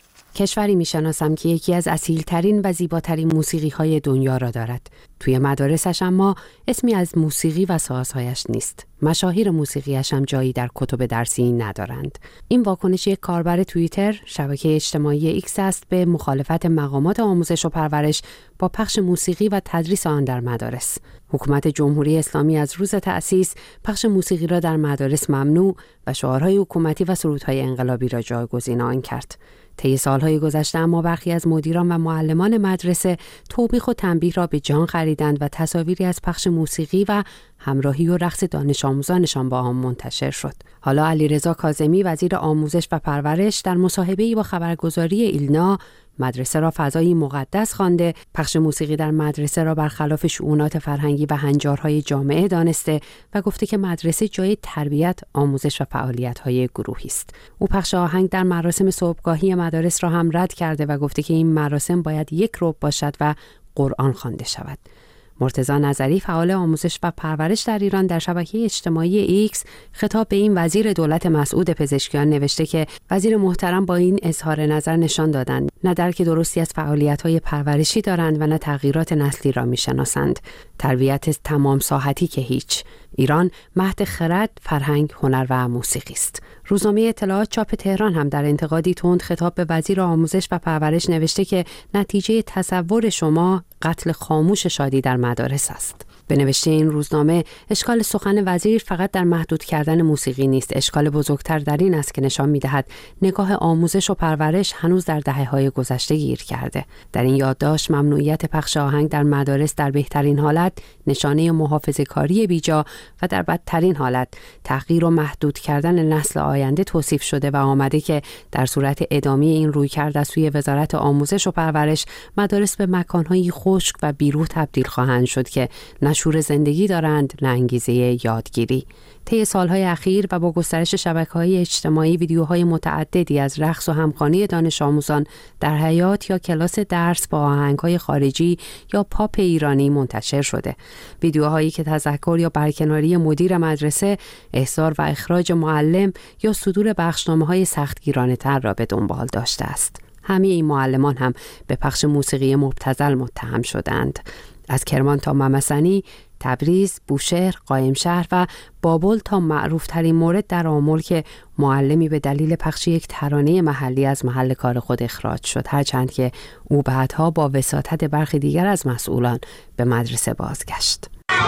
کشوری میشناسم که یکی از اصیل‌ترین و زیباترین موسیقی‌های دنیا را دارد. توی مدارسش اما اسمی از موسیقی و سازهایش نیست. مشاهیر موسیقیش هم جایی در کتب درسی ندارند. این واکنش یک کاربر توییتر، شبکه اجتماعی ایکس است، به مخالفت مقامات آموزش و پرورش با پخش موسیقی و تدریس آن در مدارس. حکومت جمهوری اسلامی از روز تأسیس پخش موسیقی را در مدارس ممنوع و شعارهای حکومتی و سرودهای انقلابی را جایگزین آن کرد. طی سالهای گذشته اما برخی از مدیران و معلمان مدرسه توبیخ و تنبیه را به جان خریدند و تصاویری از پخش موسیقی و همراهی و رقص دانش آموزانشان با آن منتشر شد. حالا علیرضا کاظمی وزیر آموزش و پرورش در مصاحبه‌ای با خبرگزاری ایلنا مدرسه را فضایی مقدس خوانده، پخش موسیقی در مدرسه را برخلاف شؤونات فرهنگی و هنجارهای جامعه دانسته و گفته که مدرسه جای تربیت، آموزش و فعالیت‌های گروهی است. او پخش آهنگ در مراسم صبحگاهی مدارس را هم رد کرده و گفته که این مراسم باید یک ربع باشد و قرآن خوانده شود. مرتضی نظری فعال آموزش و پرورش در ایران در شبکه اجتماعی ایکس خطاب به این وزیر دولت مسعود پزشکیان نوشته که وزیر محترم با این اظهار نظر نشان دادند نه درک درستی از فعالیت‌های پرورشی دارند و نه تغییرات نسلی را می‌شناسند. تربیت تمام ساحتی که هیچ. ایران مهد خرد، فرهنگ، هنر و موسیقی است. روزنامه اطلاعات چاپ تهران هم در انتقادی تند خطاب به وزیر آموزش و پرورش نوشته که نتیجه تصور شما قتل خاموش شادی در مدارس است. به نوشته این روزنامه اشکال سخن وزیر فقط در محدود کردن موسیقی نیست، اشکال بزرگتر در این است که نشان می‌دهد نگاه آموزش و پرورش هنوز در دهه‌های گذشته گیر کرده. در این یادداشت ممنوعیت پخش آهنگ در مدارس در بهترین حالت نشانه محافظه‌کاری بیجا و در بدترین حالت تغییر و محدود کردن نسل آینده توصیف شده و آمده که در صورت ادامه این رویکرد از سوی وزارت آموزش و پرورش مدارس به مکان‌های خشک و بیروح تبدیل خواهند شد که نه شور زندگی دارند نه انگیزه یادگیری. طی سالهای اخیر و با گسترش شبکه‌های اجتماعی ویدیوهای متعددی از رقص و همخوانی دانش آموزان در حیاط یا کلاس درس با آهنگ‌های خارجی یا پاپ ایرانی منتشر شده. ویدیوهایی که تذکر یا برکناری مدیر مدرسه، احضار و اخراج معلم یا صدور بخشنامه‌های سختگیرانه‌تر را به دنبال داشته است. همه این معلمان هم به پخش موسیقی مبتذل متهم شدند. از کرمان تا ممسنی، تبریز، بوشهر، قائمشهر و بابل تا معروف ترین مورد در آمل که معلمی به دلیل پخش یک ترانه محلی از محل کار خود اخراج شد، هرچند که او بعدها با وساطت برخی دیگر از مسئولان به مدرسه بازگشت.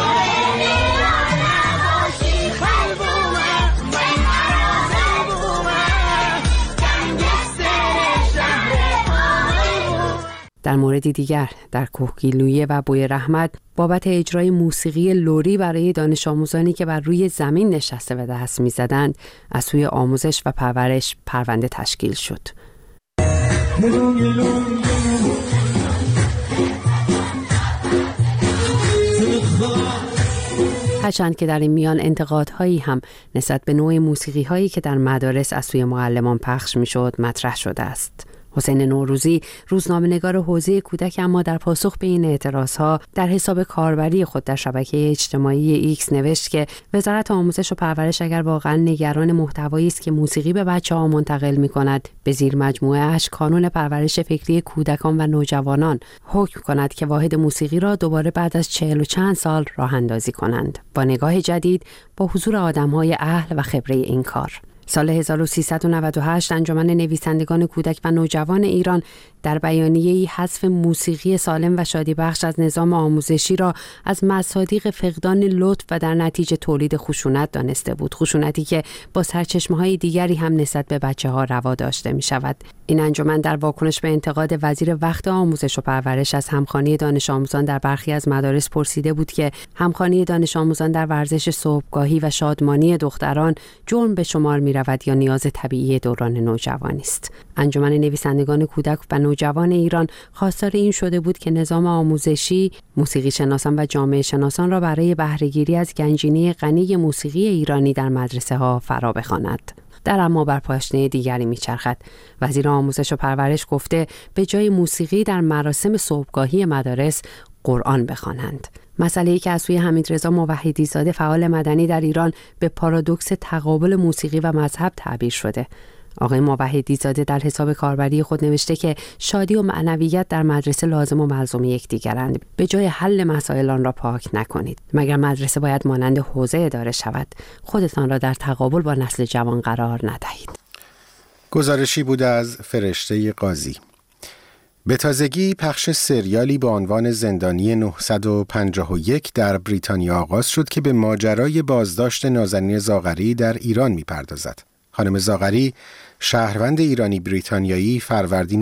در موردی دیگر در کوهگیلویه و بوی رحمت بابت اجرای موسیقی لوری برای دانش آموزانی که بر روی زمین نشسته و دست می‌زدند از سوی آموزش و پرورش پرونده تشکیل شد. هرچند که در این میان انتقادهایی هم نسبت به نوع موسیقی‌هایی که در مدارس از سوی معلمان پخش می‌شد مطرح شده است. حسین نوروزی روزنامه‌نگار حوزه کودک اما در پاسخ به این اعتراضها در حساب کاربری خود در شبکه اجتماعی ایکس نوشت که وزارت آموزش و پرورش اگر واقعا نگران محتوایی است که موسیقی به بچه‌ها منتقل می‌کند، به زیر مجموعه اش کانون پرورش فکری کودکان و نوجوانان حکم کند که واحد موسیقی را دوباره بعد از 40 و چند سال راه اندازی کنند با نگاه جدید با حضور آدم‌های اهل و خبره این کار. سال 1398 انجمن نویسندگان کودک و نوجوان ایران در بیانیه‌ای حذف موسیقی سالم و شادی بخش از نظام آموزشی را از مصادیق فقدان لطف و در نتیجه تولید خشونت دانسته بود. خشونتی که با سرچشمه‌های دیگری هم نسبت به بچه‌ها روا داشته می‌شود. این انجمن در واکنش به انتقاد وزیر وقت آموزش و پرورش از همخوانی دانش آموزان در برخی از مدارس پرسیده بود که همخوانی دانش آموزان در ورزش صبحگاهی و شادمانی دختران جرم به شمار می‌رود یا نیاز طبیعی دوران نوجوانی است. انجمن نویسندگان کودک و نوجوان ایران خواستار این شده بود که نظام آموزشی موسیقی شناسان و جامعه شناسان را برای بهره‌گیری از گنجینه غنی موسیقی ایرانی در مدرسه‌ها فرا بخواند. در اما بر پاشنه دیگری میچرخد. وزیر آموزش و پرورش گفته به جای موسیقی در مراسم صبحگاهی مدارس قرآن بخوانند. مسئله‌ای که از سوی حمیدرضا موحدی‌زاده فعال مدنی در ایران به پارادوکس تقابل موسیقی و مذهب تعبیر شده. آقای موحدی‌زاده در حساب کاربری خود نوشته که شادی و معنویت در مدرسه لازم و ملزوم یکدیگرند. به جای حل مسائل آن را پاک نکنید. مگر مدرسه باید مانند حوزه اداره شود؟ خودتان را در تقابل با نسل جوان قرار ندهید. گزارشی بود از فرشته قاضی. به تازگی پخش سریالی با عنوان زندانی 951 در بریتانیا آغاز شد که به ماجرای بازداشت نازنین زاغری در ایران می‌پردازد. خانم زاغری شهروند ایرانی بریتانیایی فروردین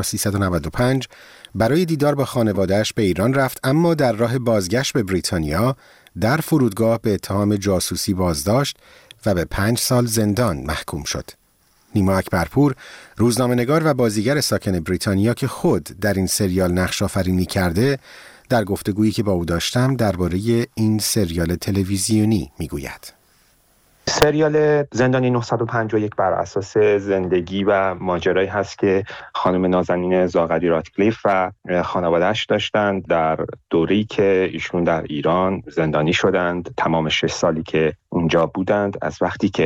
1395 برای دیدار با خانواده‌اش به ایران رفت، اما در راه بازگشت به بریتانیا در فرودگاه به اتهام جاسوسی بازداشت و به 5 سال زندان محکوم شد. نیما اکبرپور، روزنامه‌نگار و بازیگر ساکن بریتانیا که خود در این سریال نقش آفرینی کرده، در گفتگویی که با او داشتم درباره این سریال تلویزیونی میگوید. سریال زندانی 951 بر اساس زندگی و ماجرایی هست که خانم نازنین زاغری راتکلیف و خانواده‌اش داشتند در دوره‌ای که ایشون در ایران زندانی شدند. تمام 6 سالی که اونجا بودند، از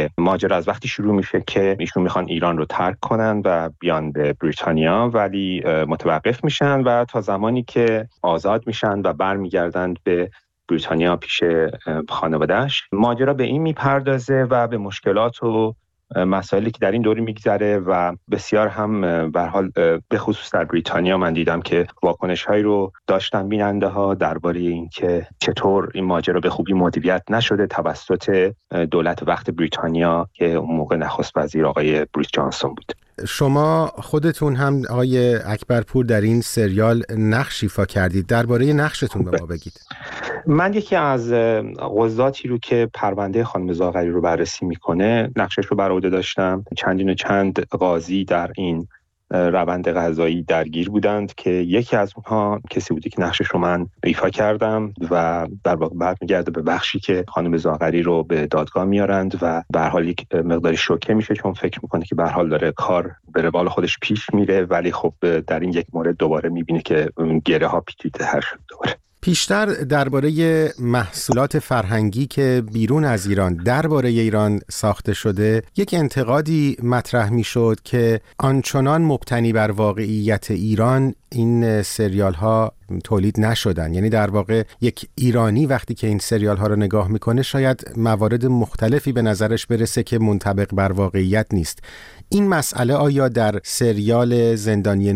وقتی شروع میشه که ایشون میخوان ایران رو ترک کنن و بیان به بریتانیا، ولی متوقف میشن و تا زمانی که آزاد میشن و برمیگردند به بریتانیا پیش خانواده‌اش. ماجرا به این میپردازه و به مشکلات و مسائلی که در این دوره میگذره و بسیار هم به هر حال به خصوص در بریتانیا من دیدم که واکنش‌هایی رو داشتن بیننده ها درباره اینکه چطور این ماجرا به خوبی مدیریت نشده توسط دولت وقت بریتانیا که اون موقع نخست وزیر آقای بوریس جانسون بود. شما خودتون هم آقای اکبرپور در این سریال نقش ایفا کردید. درباره نقشتون به ما بگید. من یکی از قضاتی رو که پرونده خانم زاغری رو بررسی میکنه نقشش رو بر عهده داشتم. چند قاضی در این روند قضایی درگیر بودند که یکی از اونها کسی بودی که نقشش رو من ایفا کردم و در واقع بعد میگرده به بخشی که خانم زاغری رو به دادگاه میارند و به هر حال یک مقداری شوکه میشه چون فکر میکنه که به هر حال داره کار به روال خودش پیش میره، ولی خب در این یک مورد دوباره میبینه که گره ها پیچیده تر شد. دوباره پیشتر درباره محصولات فرهنگی که بیرون از ایران درباره ایران ساخته شده یک انتقادی مطرح میشد که آنچنان مبتنی بر واقعیت ایران این سریال ها تولید نشدن. یعنی در واقع یک ایرانی وقتی که این سریال ها رو نگاه میکنه شاید موارد مختلفی به نظرش برسه که منطبق بر واقعیت نیست. این مسئله آیا در سریال زندانی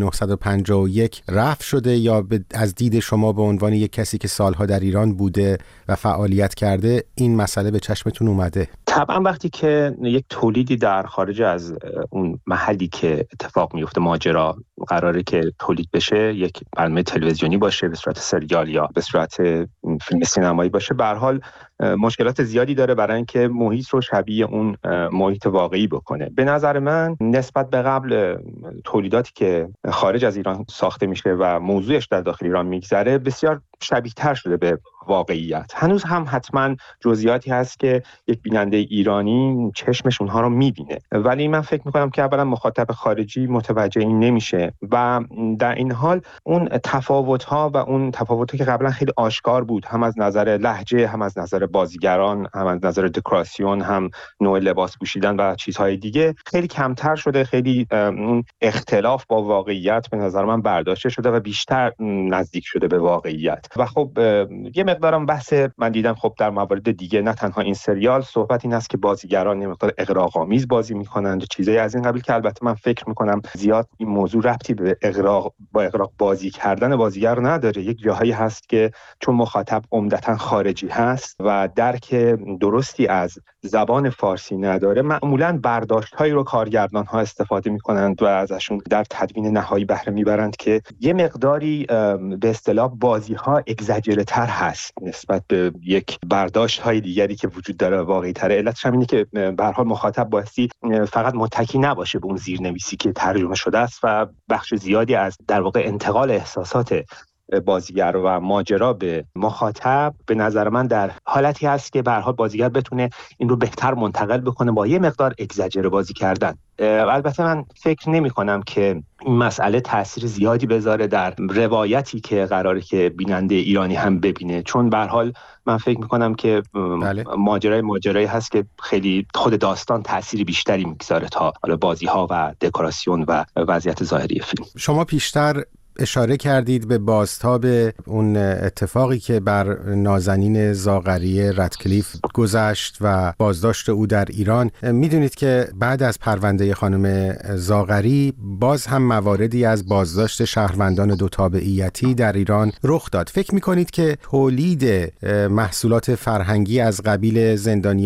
951 رفع شده یا از دید شما به عنوان یک کسی که سالها در ایران بوده و فعالیت کرده این مسئله به چشمتون اومده؟ طبعا وقتی که یک تولیدی در خارج از اون محلی که اتفاق میفته ماجرا قراره که تولید بشه، یک برنامه تلویزیونی باشه به صورت سریال یا به صورت فیلم سینمایی باشه، به هر حال مشکلات زیادی داره برای اینکه محیط رو شبیه اون محیط واقعی بکنه. به نظر من نسبت به قبل تولیداتی که خارج از ایران ساخته میشه و موضوعش در داخل ایران میگذره بسیار شبیه تر شده به واقعیت. هنوز هم حتما جزئیاتی هست که یک بیننده ایرانی چشمش اونها رو میبینه، ولی من فکر میکنم که اولا مخاطب خارجی متوجه این نمیشه و در این حال اون تفاوت‌ها و اون تفاوت‌ها که قبلا خیلی آشکار بود، هم از نظر لهجه، هم از نظر بازیگران، هم از نظر دکوراسیون، هم نوع لباس پوشیدن و چیزهای دیگه خیلی کمتر شده. خیلی اون اختلاف با واقعیت به نظر من برداشته شده و بیشتر نزدیک شده به واقعیت و خب یه مقدارم بحث من دیدم خب در موارد دیگه نه تنها این سریال صحبت این است که بازیگران یه مقدار اغراق‌آمیز بازی میکنند و چیزایی از این قبیل که البته من فکر میکنم زیاد این موضوع ربطی به اغراق بازی کردن بازیگر نداره. یک جاهایی هست که چون مخاطب عمدتاً خارجی هست و درک درستی از زبان فارسی نداره، معمولاً برداشت‌هایی رو کارگردان‌ها استفاده می‌کنند و ازشون در تدوین نهایی بهره میبرند که یه مقداری به اصطلاح بازی‌ها اگزاجره‌تر هست نسبت به یک برداشت‌های دیگری که وجود داره واقعی‌تره. علتش هم اینه که به هر حال مخاطب بایستی فقط متکی نباشه به اون زیرنویسی که ترجمه شده است و بخش زیادی از در واقع انتقال احساسات بازیگر و ماجرا به مخاطب به نظر من در حالتی هست که به هر حال بازیگر بتونه این رو بهتر منتقل بکنه با یه مقدار اگزاجره بازی کردن. البته من فکر نمی کنم که این مسئله تأثیر زیادی بذاره در روایتی که قراره که بیننده ایرانی هم ببینه، چون به هر حال من فکر می کنم که ماجرایی هست که خیلی خود داستان تأثیر بیشتری میگذاره تا حالا بازی ها و دکوراسیون و وضعیت ظاهری فیلم. شما پیشتر اشاره کردید به بازتاب اون اتفاقی که بر نازنین زاغری رادکلیف گذشت و بازداشت او در ایران. میدونید که بعد از پرونده خانم زاغری باز هم مواردی از بازداشت شهروندان دو تابعیتی در ایران رخ داد. فکر میکنید که تولید محصولات فرهنگی از قبیل زندانی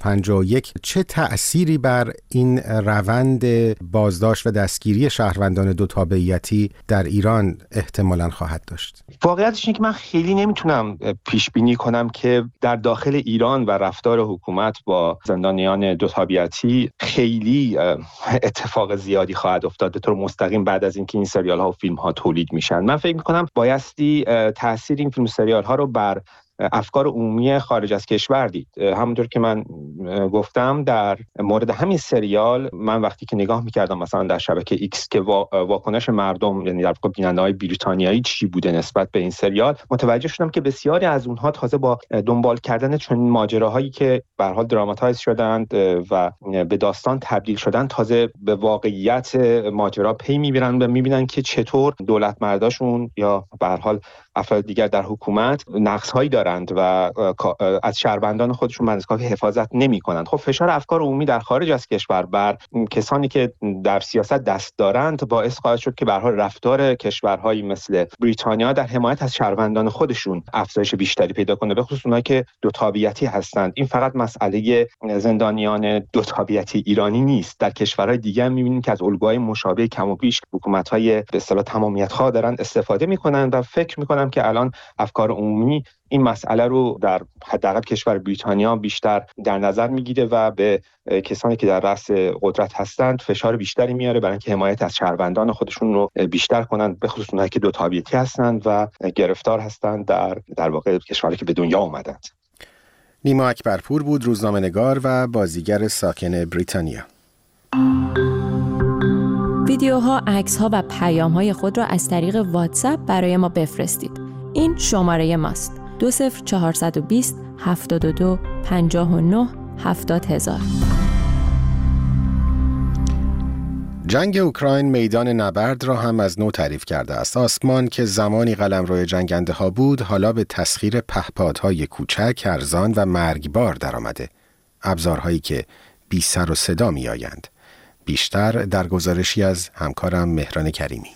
951 چه تأثیری بر این روند بازداشت و دستگیری شهروندان دو تابعیتی در ایران احتمالاً خواهد داشت؟ واقعیتش اینه که من خیلی نمیتونم پیش بینی کنم که در داخل ایران و رفتار حکومت با زندانیان دو تابعیتی خیلی اتفاق زیادی خواهد افتاد به طور مستقیم بعد از اینکه این سریال ها و فیلم ها تولید میشن. من فکر میکنم بایستی تاثیر این فیلم سریال ها رو بر افکار عمومی خارج از کشور دید. همونطور که من گفتم در مورد همین سریال من وقتی که نگاه میکردم مثلا در شبکه ایکس که واکنش مردم یعنی در واقع بیننده‌های بریتانیایی چی بوده نسبت به این سریال، متوجه شدم که بسیاری از اونها تازه با دنبال کردن چنین ماجراهایی که به هر حال دراماتایز شدند و به داستان تبدیل شدن تازه به واقعیت ماجرا پی میبرن و میبینن که چطور دولت مرداشون یا به هر حال افراد دیگر در حکومت نقص‌هایی دارند و از شهروندان خودشون به اندازه کافی حفاظت نمی‌کنند. خب فشار افکار عمومی در خارج از کشور بر کسانی که در سیاست دست دارند باعث خواهد شد که به هر حال رفتار کشورهایی مثل بریتانیا در حمایت از شهروندان خودشون افزایش بیشتری پیدا کنه، به خصوص اونایی که دو تابعیتی هستند. این فقط مسئله زندانیان دو تابعیتی ایرانی نیست، در کشورهای دیگه هم می‌بینیم که از الگوهای مشابه کم و بیش حکومت‌های به اصطلاح تمامیت‌خواه دارن استفاده می‌کنند و فکر می‌کنم که الان افکار عمومی این مسئله رو در حداقل کشور بریتانیا بیشتر در نظر میگیره و به کسانی که در رأس قدرت هستند فشار بیشتری میاره برای اینکه حمایت از شهروندان خودشون رو بیشتر کنند، به خصوص اونایی که دو تابعیتی هستند و گرفتار هستند در واقع کشوری که به دنیا اومدند. نیما اکبرپور بود، روزنامه‌نگار و بازیگر ساکن بریتانیا. ویدیوها، عکس‌ها و پیام‌های خود را از طریق واتساپ برای ما بفرستید. این شماره ماست: 20420 72 59 70000. جنگ اوکراین میدان نبرد را هم از نو تعریف کرده است. آسمان که زمانی قلمرو جنگنده ها بود، حالا به تسخیر پهپادهای کوچک، ارزان و مرگبار درآمده. ابزارهایی که بی سر و صدا می آیند. بیشتر در گزارشی از همکارم مهران کریمی.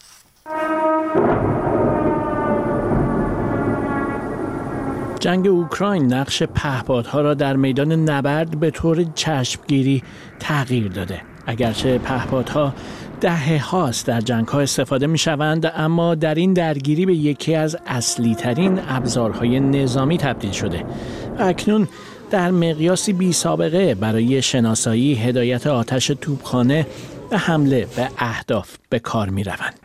جنگ اوکراین نقش پهپادها را در میدان نبرد به طور چشمگیری تغییر داده. اگرچه پهپادها دهه هاست در جنگ ها استفاده می شوند، اما در این درگیری به یکی از اصلی ترین ابزارهای نظامی تبدیل شده. اکنون در مقیاسی بی سابقه برای شناسایی، هدایت آتش توپخانه و حمله به اهداف به کار می روند.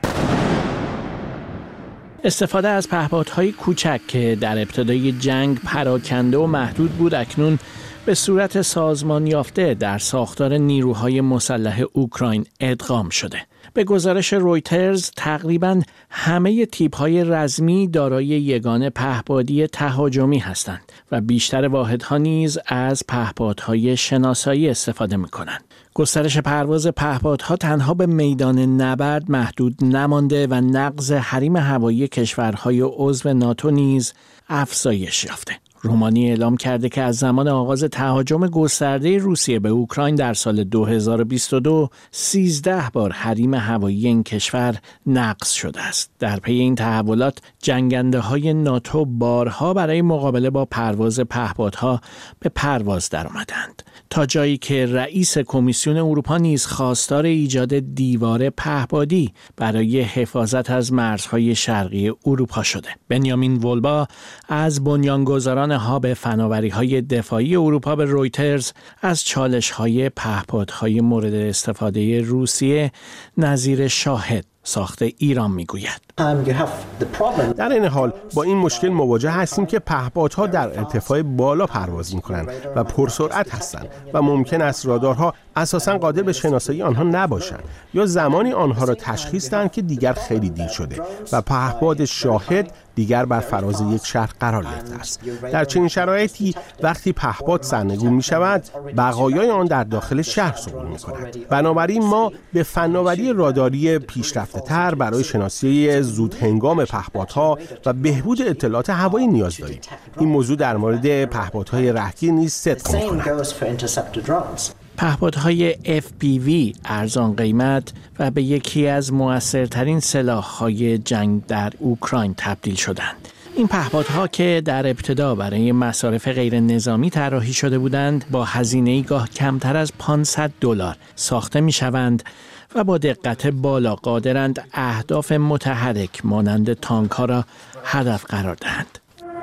استفاده از پهپادهای کوچک که در ابتدای جنگ پراکنده و محدود بود، اکنون به صورت سازمان یافته در ساختار نیروهای مسلح اوکراین ادغام شده. به گزارش رویترز تقریباً همه تیپ‌های رزمی دارای یگان پهپادی تهاجمی هستند و بیشتر واحدها نیز از پهپادهای شناسایی استفاده می‌کنند. گسترش پرواز پهپادها تنها به میدان نبرد محدود نمانده و نقض حریم هوایی کشورهای عضو ناتو نیز افزایش یافته. رومانی اعلام کرده که از زمان آغاز تهاجم گسترده روسیه به اوکراین در سال 2022 13 بار حریم هوایی این کشور نقض شده است. در پی این تحولات جنگنده‌های ناتو بارها برای مقابله با پرواز پهپادها به پرواز درآمدند، تا جایی که رئیس کمیسیون اروپا نیز خواستار ایجاد دیوار پهپادی برای حفاظت از مرزهای شرقی اروپا شده. بنیامین ولبا از بنیانگذاران هاب فناوری‌های دفاعی اروپا به رویترز از چالش‌های پهپادهای مورد استفاده روسیه نظیر شاهد ساخت ایران میگوید. در این حال با این مشکل مواجه هستیم که پهپادها در ارتفاع بالا پرواز می‌کنند و پرسرعت هستند و ممکن است رادارها اساساً قادر به شناسایی آنها نباشند یا زمانی آنها را تشخیص دهند که دیگر خیلی دیر شده و پهپاد شاهد دیگر بر فراز یک شهر قرار گرفته است. در چنین شرایطی وقتی پهپاد سرنگون می شود، بقایای آن در داخل شهر سقوط می کند. بنابراین ما به فناوری راداری پیشرفته تر برای شناسی زود هنگام پهپادها و بهبود اطلاعات هوایی نیاز داریم. این موضوع در مورد پهپادهای رهگیر نیز صدق می کند. پهپادهای FPV ارزان قیمت و به یکی از مؤثرترین سلاح‌های جنگ در اوکراین تبدیل شدند. این پهپادها که در ابتدا برای مصارف غیر نظامی طراحی شده بودند، با هزینه‌ای گاه کمتر از $500 ساخته می‌شوند و با دقت بالا قادرند اهداف متحرک مانند تانک‌ها را هدف قرار دهند.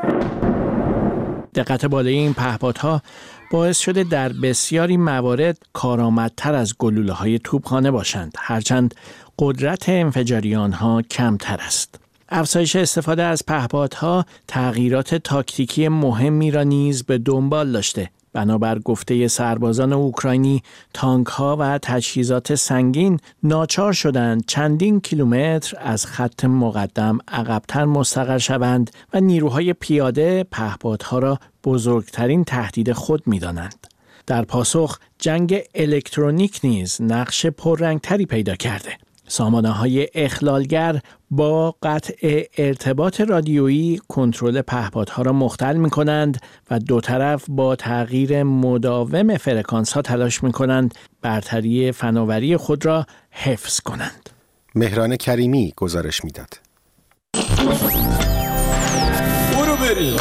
دقت بالای این پهپادها باعث شده در بسیاری موارد کارآمدتر از گلوله‌های توپخانه باشند، هرچند قدرت انفجاری آنها کمتر است. افزایش استفاده از پهپادها تغییرات تاکتیکی مهمی را نیز به دنبال داشته. بنابر گفته سربازان اوکراینی، تانک‌ها و تجهیزات سنگین ناچار شدند چندین کیلومتر از خط مقدم عقب‌تر مستقر شوند و نیروهای پیاده پهپادها را بزرگترین تهدید خود می‌دانند. در پاسخ، جنگ الکترونیک نیز نقش پررنگتری پیدا کرده. سامانه‌های اخلالگر با قطع ارتباط رادیویی کنترل پهپادها را مختل می‌کنند و دو طرف با تغییر مداوم فرکانس‌ها تلاش می‌کنند برتری فناوری خود را حفظ کنند. مهران کریمی گزارش می‌داد. برو بریم.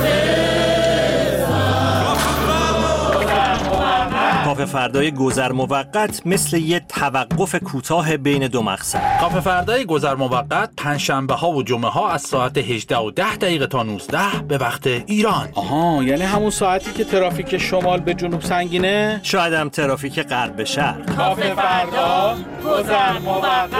کافه فردای گذر موقت مثل یه توقف کوتاه بین دو مقصد. کافه فردای گذر موقت پنجشنبه ها و جمعه ها از ساعت 18:10 تا 19 به وقت ایران. آها، یعنی همون ساعتی که ترافیک شمال به جنوب سنگینه؟ شاید هم ترافیک غرب به شرق. کافه فردا گذر موقت.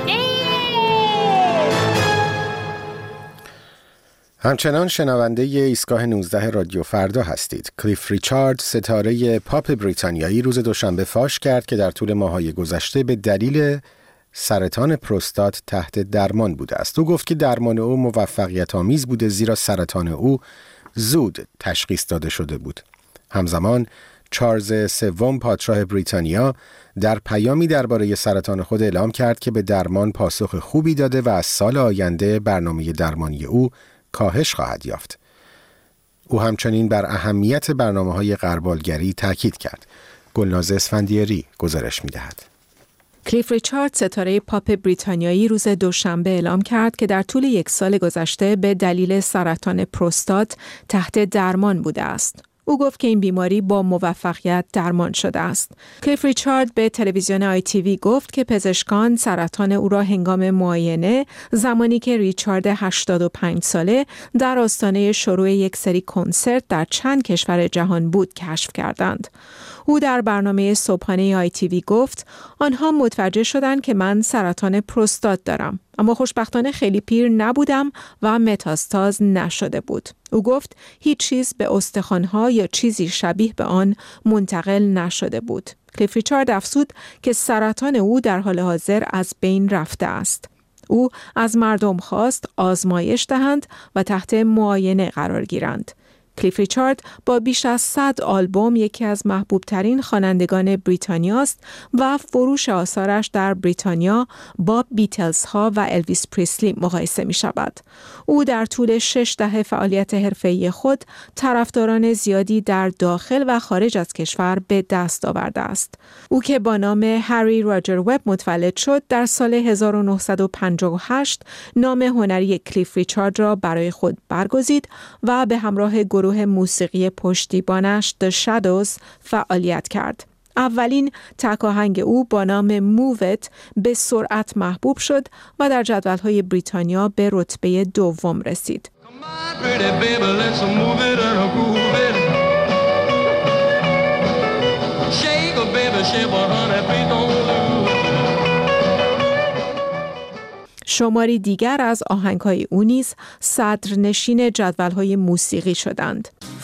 همچنان شنونده ایستگاه 19 رادیو فردا هستید. کلیف ریچارد، ستاره پاپ بریتانیایی، روز دوشنبه فاش کرد که در طول ماه‌های گذشته به دلیل سرطان پروستات تحت درمان بوده است. او گفت که درمان او موفقیت آمیز بوده، زیرا سرطان او زود تشخیص داده شده بود. همزمان چارلز سوم پادشاه بریتانیا در پیامی درباره سرطان خود اعلام کرد که به درمان پاسخ خوبی داده و از سال آینده برنامه درمانی او کاهش خواهد یافت. او همچنین بر اهمیت برنامه‌های غربالگری تاکید کرد. گلناز اسفندیاری گزارش می‌دهد. کلیف ریچارد، ستاره پاپ بریتانیایی، روز دوشنبه اعلام کرد که در طول یک سال گذشته به دلیل سرطان پروستات تحت درمان بوده است. او گفت که این بیماری با موفقیت درمان شده است. کلیف ریچارد به تلویزیون ITV گفت که پزشکان سرطان او را هنگام معاینه، زمانی که ریچارد 85 ساله در آستانه شروع یک سری کنسرت در چند کشور جهان بود، کشف کردند. او در برنامه صبحانه ITV گفت آنها متوجه شدند که من سرطان پروستات دارم، اما خوشبختانه خیلی پیر نبودم و متاستاز نشده بود. او گفت هیچ چیز به استخوان‌ها یا چیزی شبیه به آن منتقل نشده بود. کلیف ریچارد افزود که سرطان او در حال حاضر از بین رفته است. او از مردم خواست آزمایش دهند و تحت معاینه قرار گیرند. کلیف ریچارد با بیش از 100 آلبوم یکی از محبوب ترین خوانندگان بریتانیا است و فروش آثارش در بریتانیا با بیتلز ها و الویس پریسلی مقایسه می شود. او در طول 6 دهه فعالیت حرفه‌ای خود طرفداران زیادی در داخل و خارج از کشور به دست آورده است. او که با نام هری راجر وب متولد شد، در سال 1958 نام هنری کلیف ریچارد را برای خود برگزید و به همراه گروه موسیقی پشتیبانش The Shadows فعالیت کرد. اولین تک آهنگ او با نام Move It به سرعت محبوب شد و در جدول‌های بریتانیا به رتبه دوم رسید. شماری دیگر از آهنگ‌های او نیز صدرنشین جدول‌های موسیقی شدند.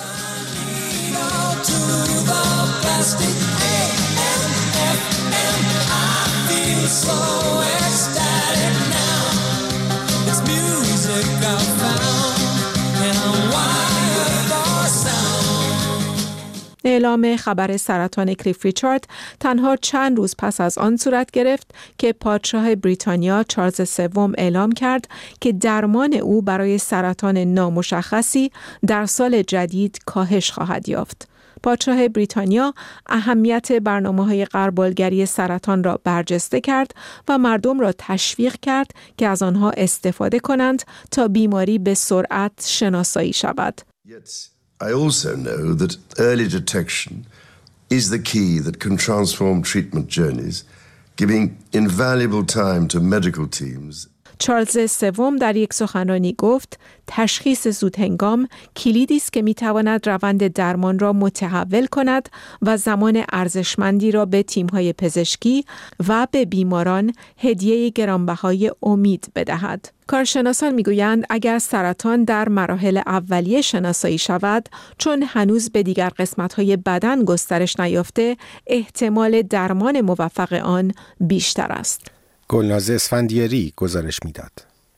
اعلام خبر سرطان کلیف ریچارد تنها چند روز پس از آن صورت گرفت که پادشاه بریتانیا چارلز سوم اعلام کرد که درمان او برای سرطان نامشخصی در سال جدید کاهش خواهد یافت. پادشاه بریتانیا اهمیت برنامه‌های غربالگری سرطان را برجسته کرد و مردم را تشویق کرد که از آنها استفاده کنند تا بیماری به سرعت شناسایی شود. I also know that early detection is the key that can transform treatment journeys, giving invaluable time to medical teams. چارلز سوم در یک سخنرانی گفت تشخیص زودهنگام کلیدی است که می‌تواند روند درمان را متحول کند و زمان ارزشمندی را به تیم‌های پزشکی و به بیماران هدیه گرانبهای امید بدهد. کارشناسان میگویند اگر سرطان در مراحل اولیه شناسایی شود، چون هنوز به دیگر قسمت‌های بدن گسترش نیافته، احتمال درمان موفق آن بیشتر است. گلناز اسفندیاری گزارش میداد.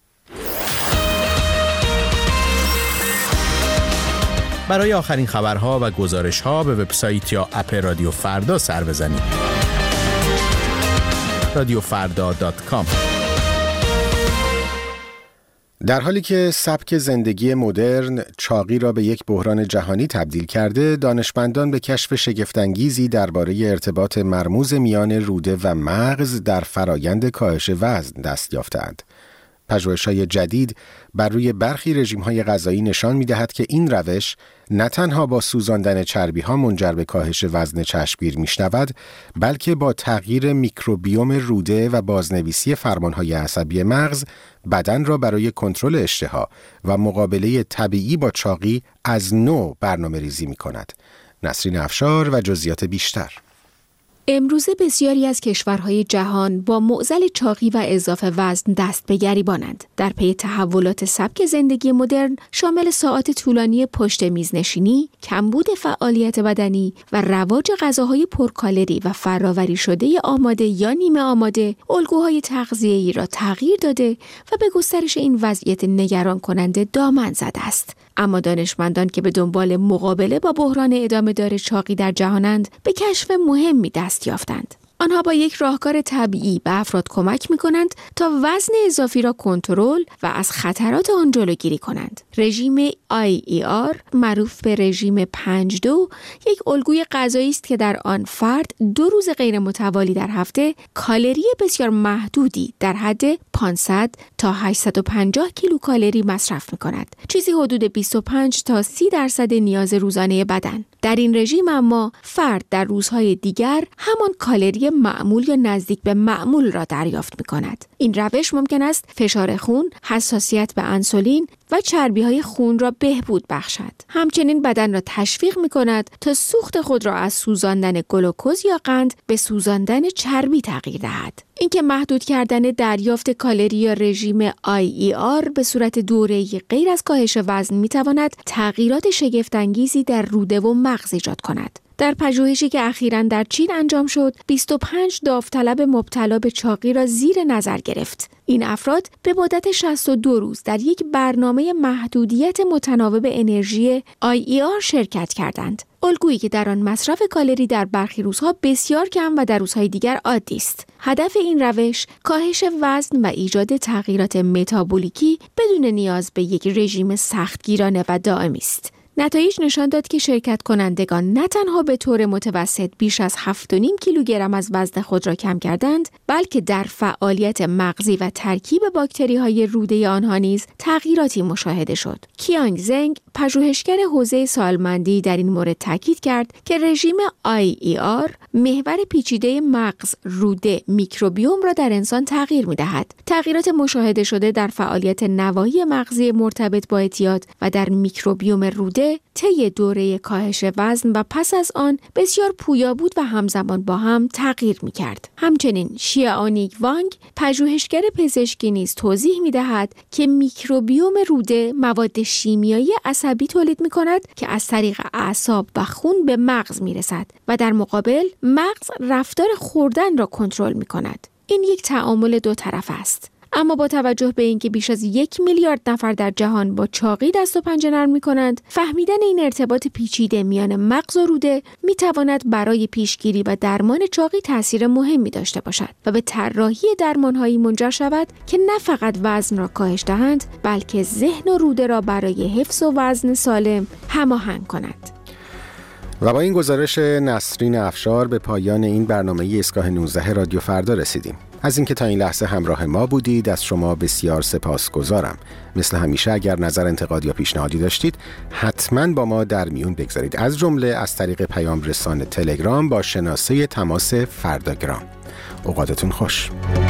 برای آخرین خبرها و گزارش‌ها به وبسایت یا اپ رادیو فردا سر بزنید. radiofarda.com. در حالی که سبک زندگی مدرن چاقی را به یک بحران جهانی تبدیل کرده، دانشمندان به کشف شگفت‌انگیزی درباره ارتباط مرموز میان روده و مغز در فرایند کاهش وزن دست یافته‌اند. پژوهش‌های جدید بر روی برخی رژیم‌های غذایی نشان می‌دهد که این روش نه تنها با سوزاندن چربی‌ها منجر به کاهش وزن چشمگیر می‌شود، بلکه با تغییر میکروبیوم روده و بازنویسی فرمان‌های عصبی مغز بدن را برای کنترل اشتها و مقابله طبیعی با چاقی از نو برنامه‌ریزی می‌کند. نسرین افشار و جزئیات بیشتر. امروزه بسیاری از کشورهای جهان با معضل چاقی و اضافه وزن دست به گریبانند. در پی تحولات سبک زندگی مدرن شامل ساعات طولانی پشت میز نشینی، کمبود فعالیت بدنی و رواج غذاهای پرکالری و فراوری شده آماده یا نیمه آماده، الگوهای تغذیه‌ای را تغییر داده و به گسترش این وضعیت نگران کننده دامن زده است. اما دانشمندان که به دنبال مقابله با بحران ادامه دار چاقی در جهانند، به کشف مهمی دست یافتند. آنها با یک راهکار طبیعی به افراد کمک می‌کنند تا وزن اضافی را کنترل و از خطرات آن جلوگیری کنند. رژیم IER معروف به رژیم 5-2 یک الگوی غذایی است که در آن فرد 2 روز غیر متوالی در هفته کالری بسیار محدودی در حد 500 تا 850 کیلوکالری مصرف می‌کند. چیزی حدود 25 تا 30% نیاز روزانه بدن. در این رژیم اما فرد در روزهای دیگر همان کالری معمول یا نزدیک به معمول را دریافت می‌کند. این روش ممکن است فشار خون، حساسیت به انسولین، و چربی‌های خون را بهبود بخشد. همچنین بدن را تشویق می‌کند تا سوخت خود را از سوزاندن گلوکز یا قند به سوزاندن چربی تغییر دهد. اینکه محدود کردن دریافت کالری یا رژیم IER به صورت دوره‌ای غیر از کاهش وزن می‌تواند تغییرات شگفت‌انگیزی در روده و مغز ایجاد کند. در پژوهشی که اخیراً در چین انجام شد، 25 داوطلب مبتلا به چاقی را زیر نظر گرفت. این افراد به مدت 62 روز در یک برنامه محدودیت متناوب انرژی IER شرکت کردند. الگویی که در آن مصرف کالری در برخی روزها بسیار کم و در روزهای دیگر عادی است. هدف این روش کاهش وزن و ایجاد تغییرات متابولیکی بدون نیاز به یک رژیم سختگیرانه و دائمی است. نتایج نشان داد که شرکت کنندگان نه تنها به طور متوسط بیش از 7.5 کیلوگرم از وزن خود را کم کردند، بلکه در فعالیت مغزی و ترکیب باکتری‌های روده آنها نیز تغییراتی مشاهده شد. کیانگ زنگ، پژوهشگر حوزه سالمندی، در این مورد تاکید کرد که رژیم IER محور پیچیده مغز، روده، میکروبیوم را در انسان تغییر می‌دهد. تغییرات مشاهده شده در فعالیت نواحی مغزی مرتبط با اعتیاد و در میکروبیوم روده طی دوره کاهش وزن و پس از آن بسیار پویا بود و همزمان با هم تغییر می‌کرد. همچنین شیائونگ وانگ، پژوهشگر پزشکی نیز توضیح می‌دهد که میکروبیوم روده مواد شیمیایی عصبی تولید می‌کند که از طریق اعصاب و خون به مغز می‌رسد و در مقابل مغز رفتار خوردن را کنترل می‌کند. این یک تعامل دو طرفه است. اما با توجه به اینکه بیش از 1 میلیارد نفر در جهان با چاقی دست و پنجه نرم می‌کنند، فهمیدن این ارتباط پیچیده میان مغز و روده می‌تواند برای پیشگیری و درمان چاقی تأثیر مهمی داشته باشد و به طراحی درمان‌هایی منجر شود که نه فقط وزن را کاهش دهند، بلکه ذهن و روده را برای حفظ و وزن سالم هماهنگ کنند. و با این گزارش نسرین افشار به پایان این برنامه ایستگاه 19 رادیو فردا رسیدیم. از اینکه تا این لحظه همراه ما بودید از شما بسیار سپاسگزارم. مثل همیشه اگر نظر، انتقاد یا پیشنهادی داشتید حتما با ما در میون بگذارید، از جمله از طریق پیام رسان تلگرام با شناسه تماس فرداگرام. اوقاتتون خوش.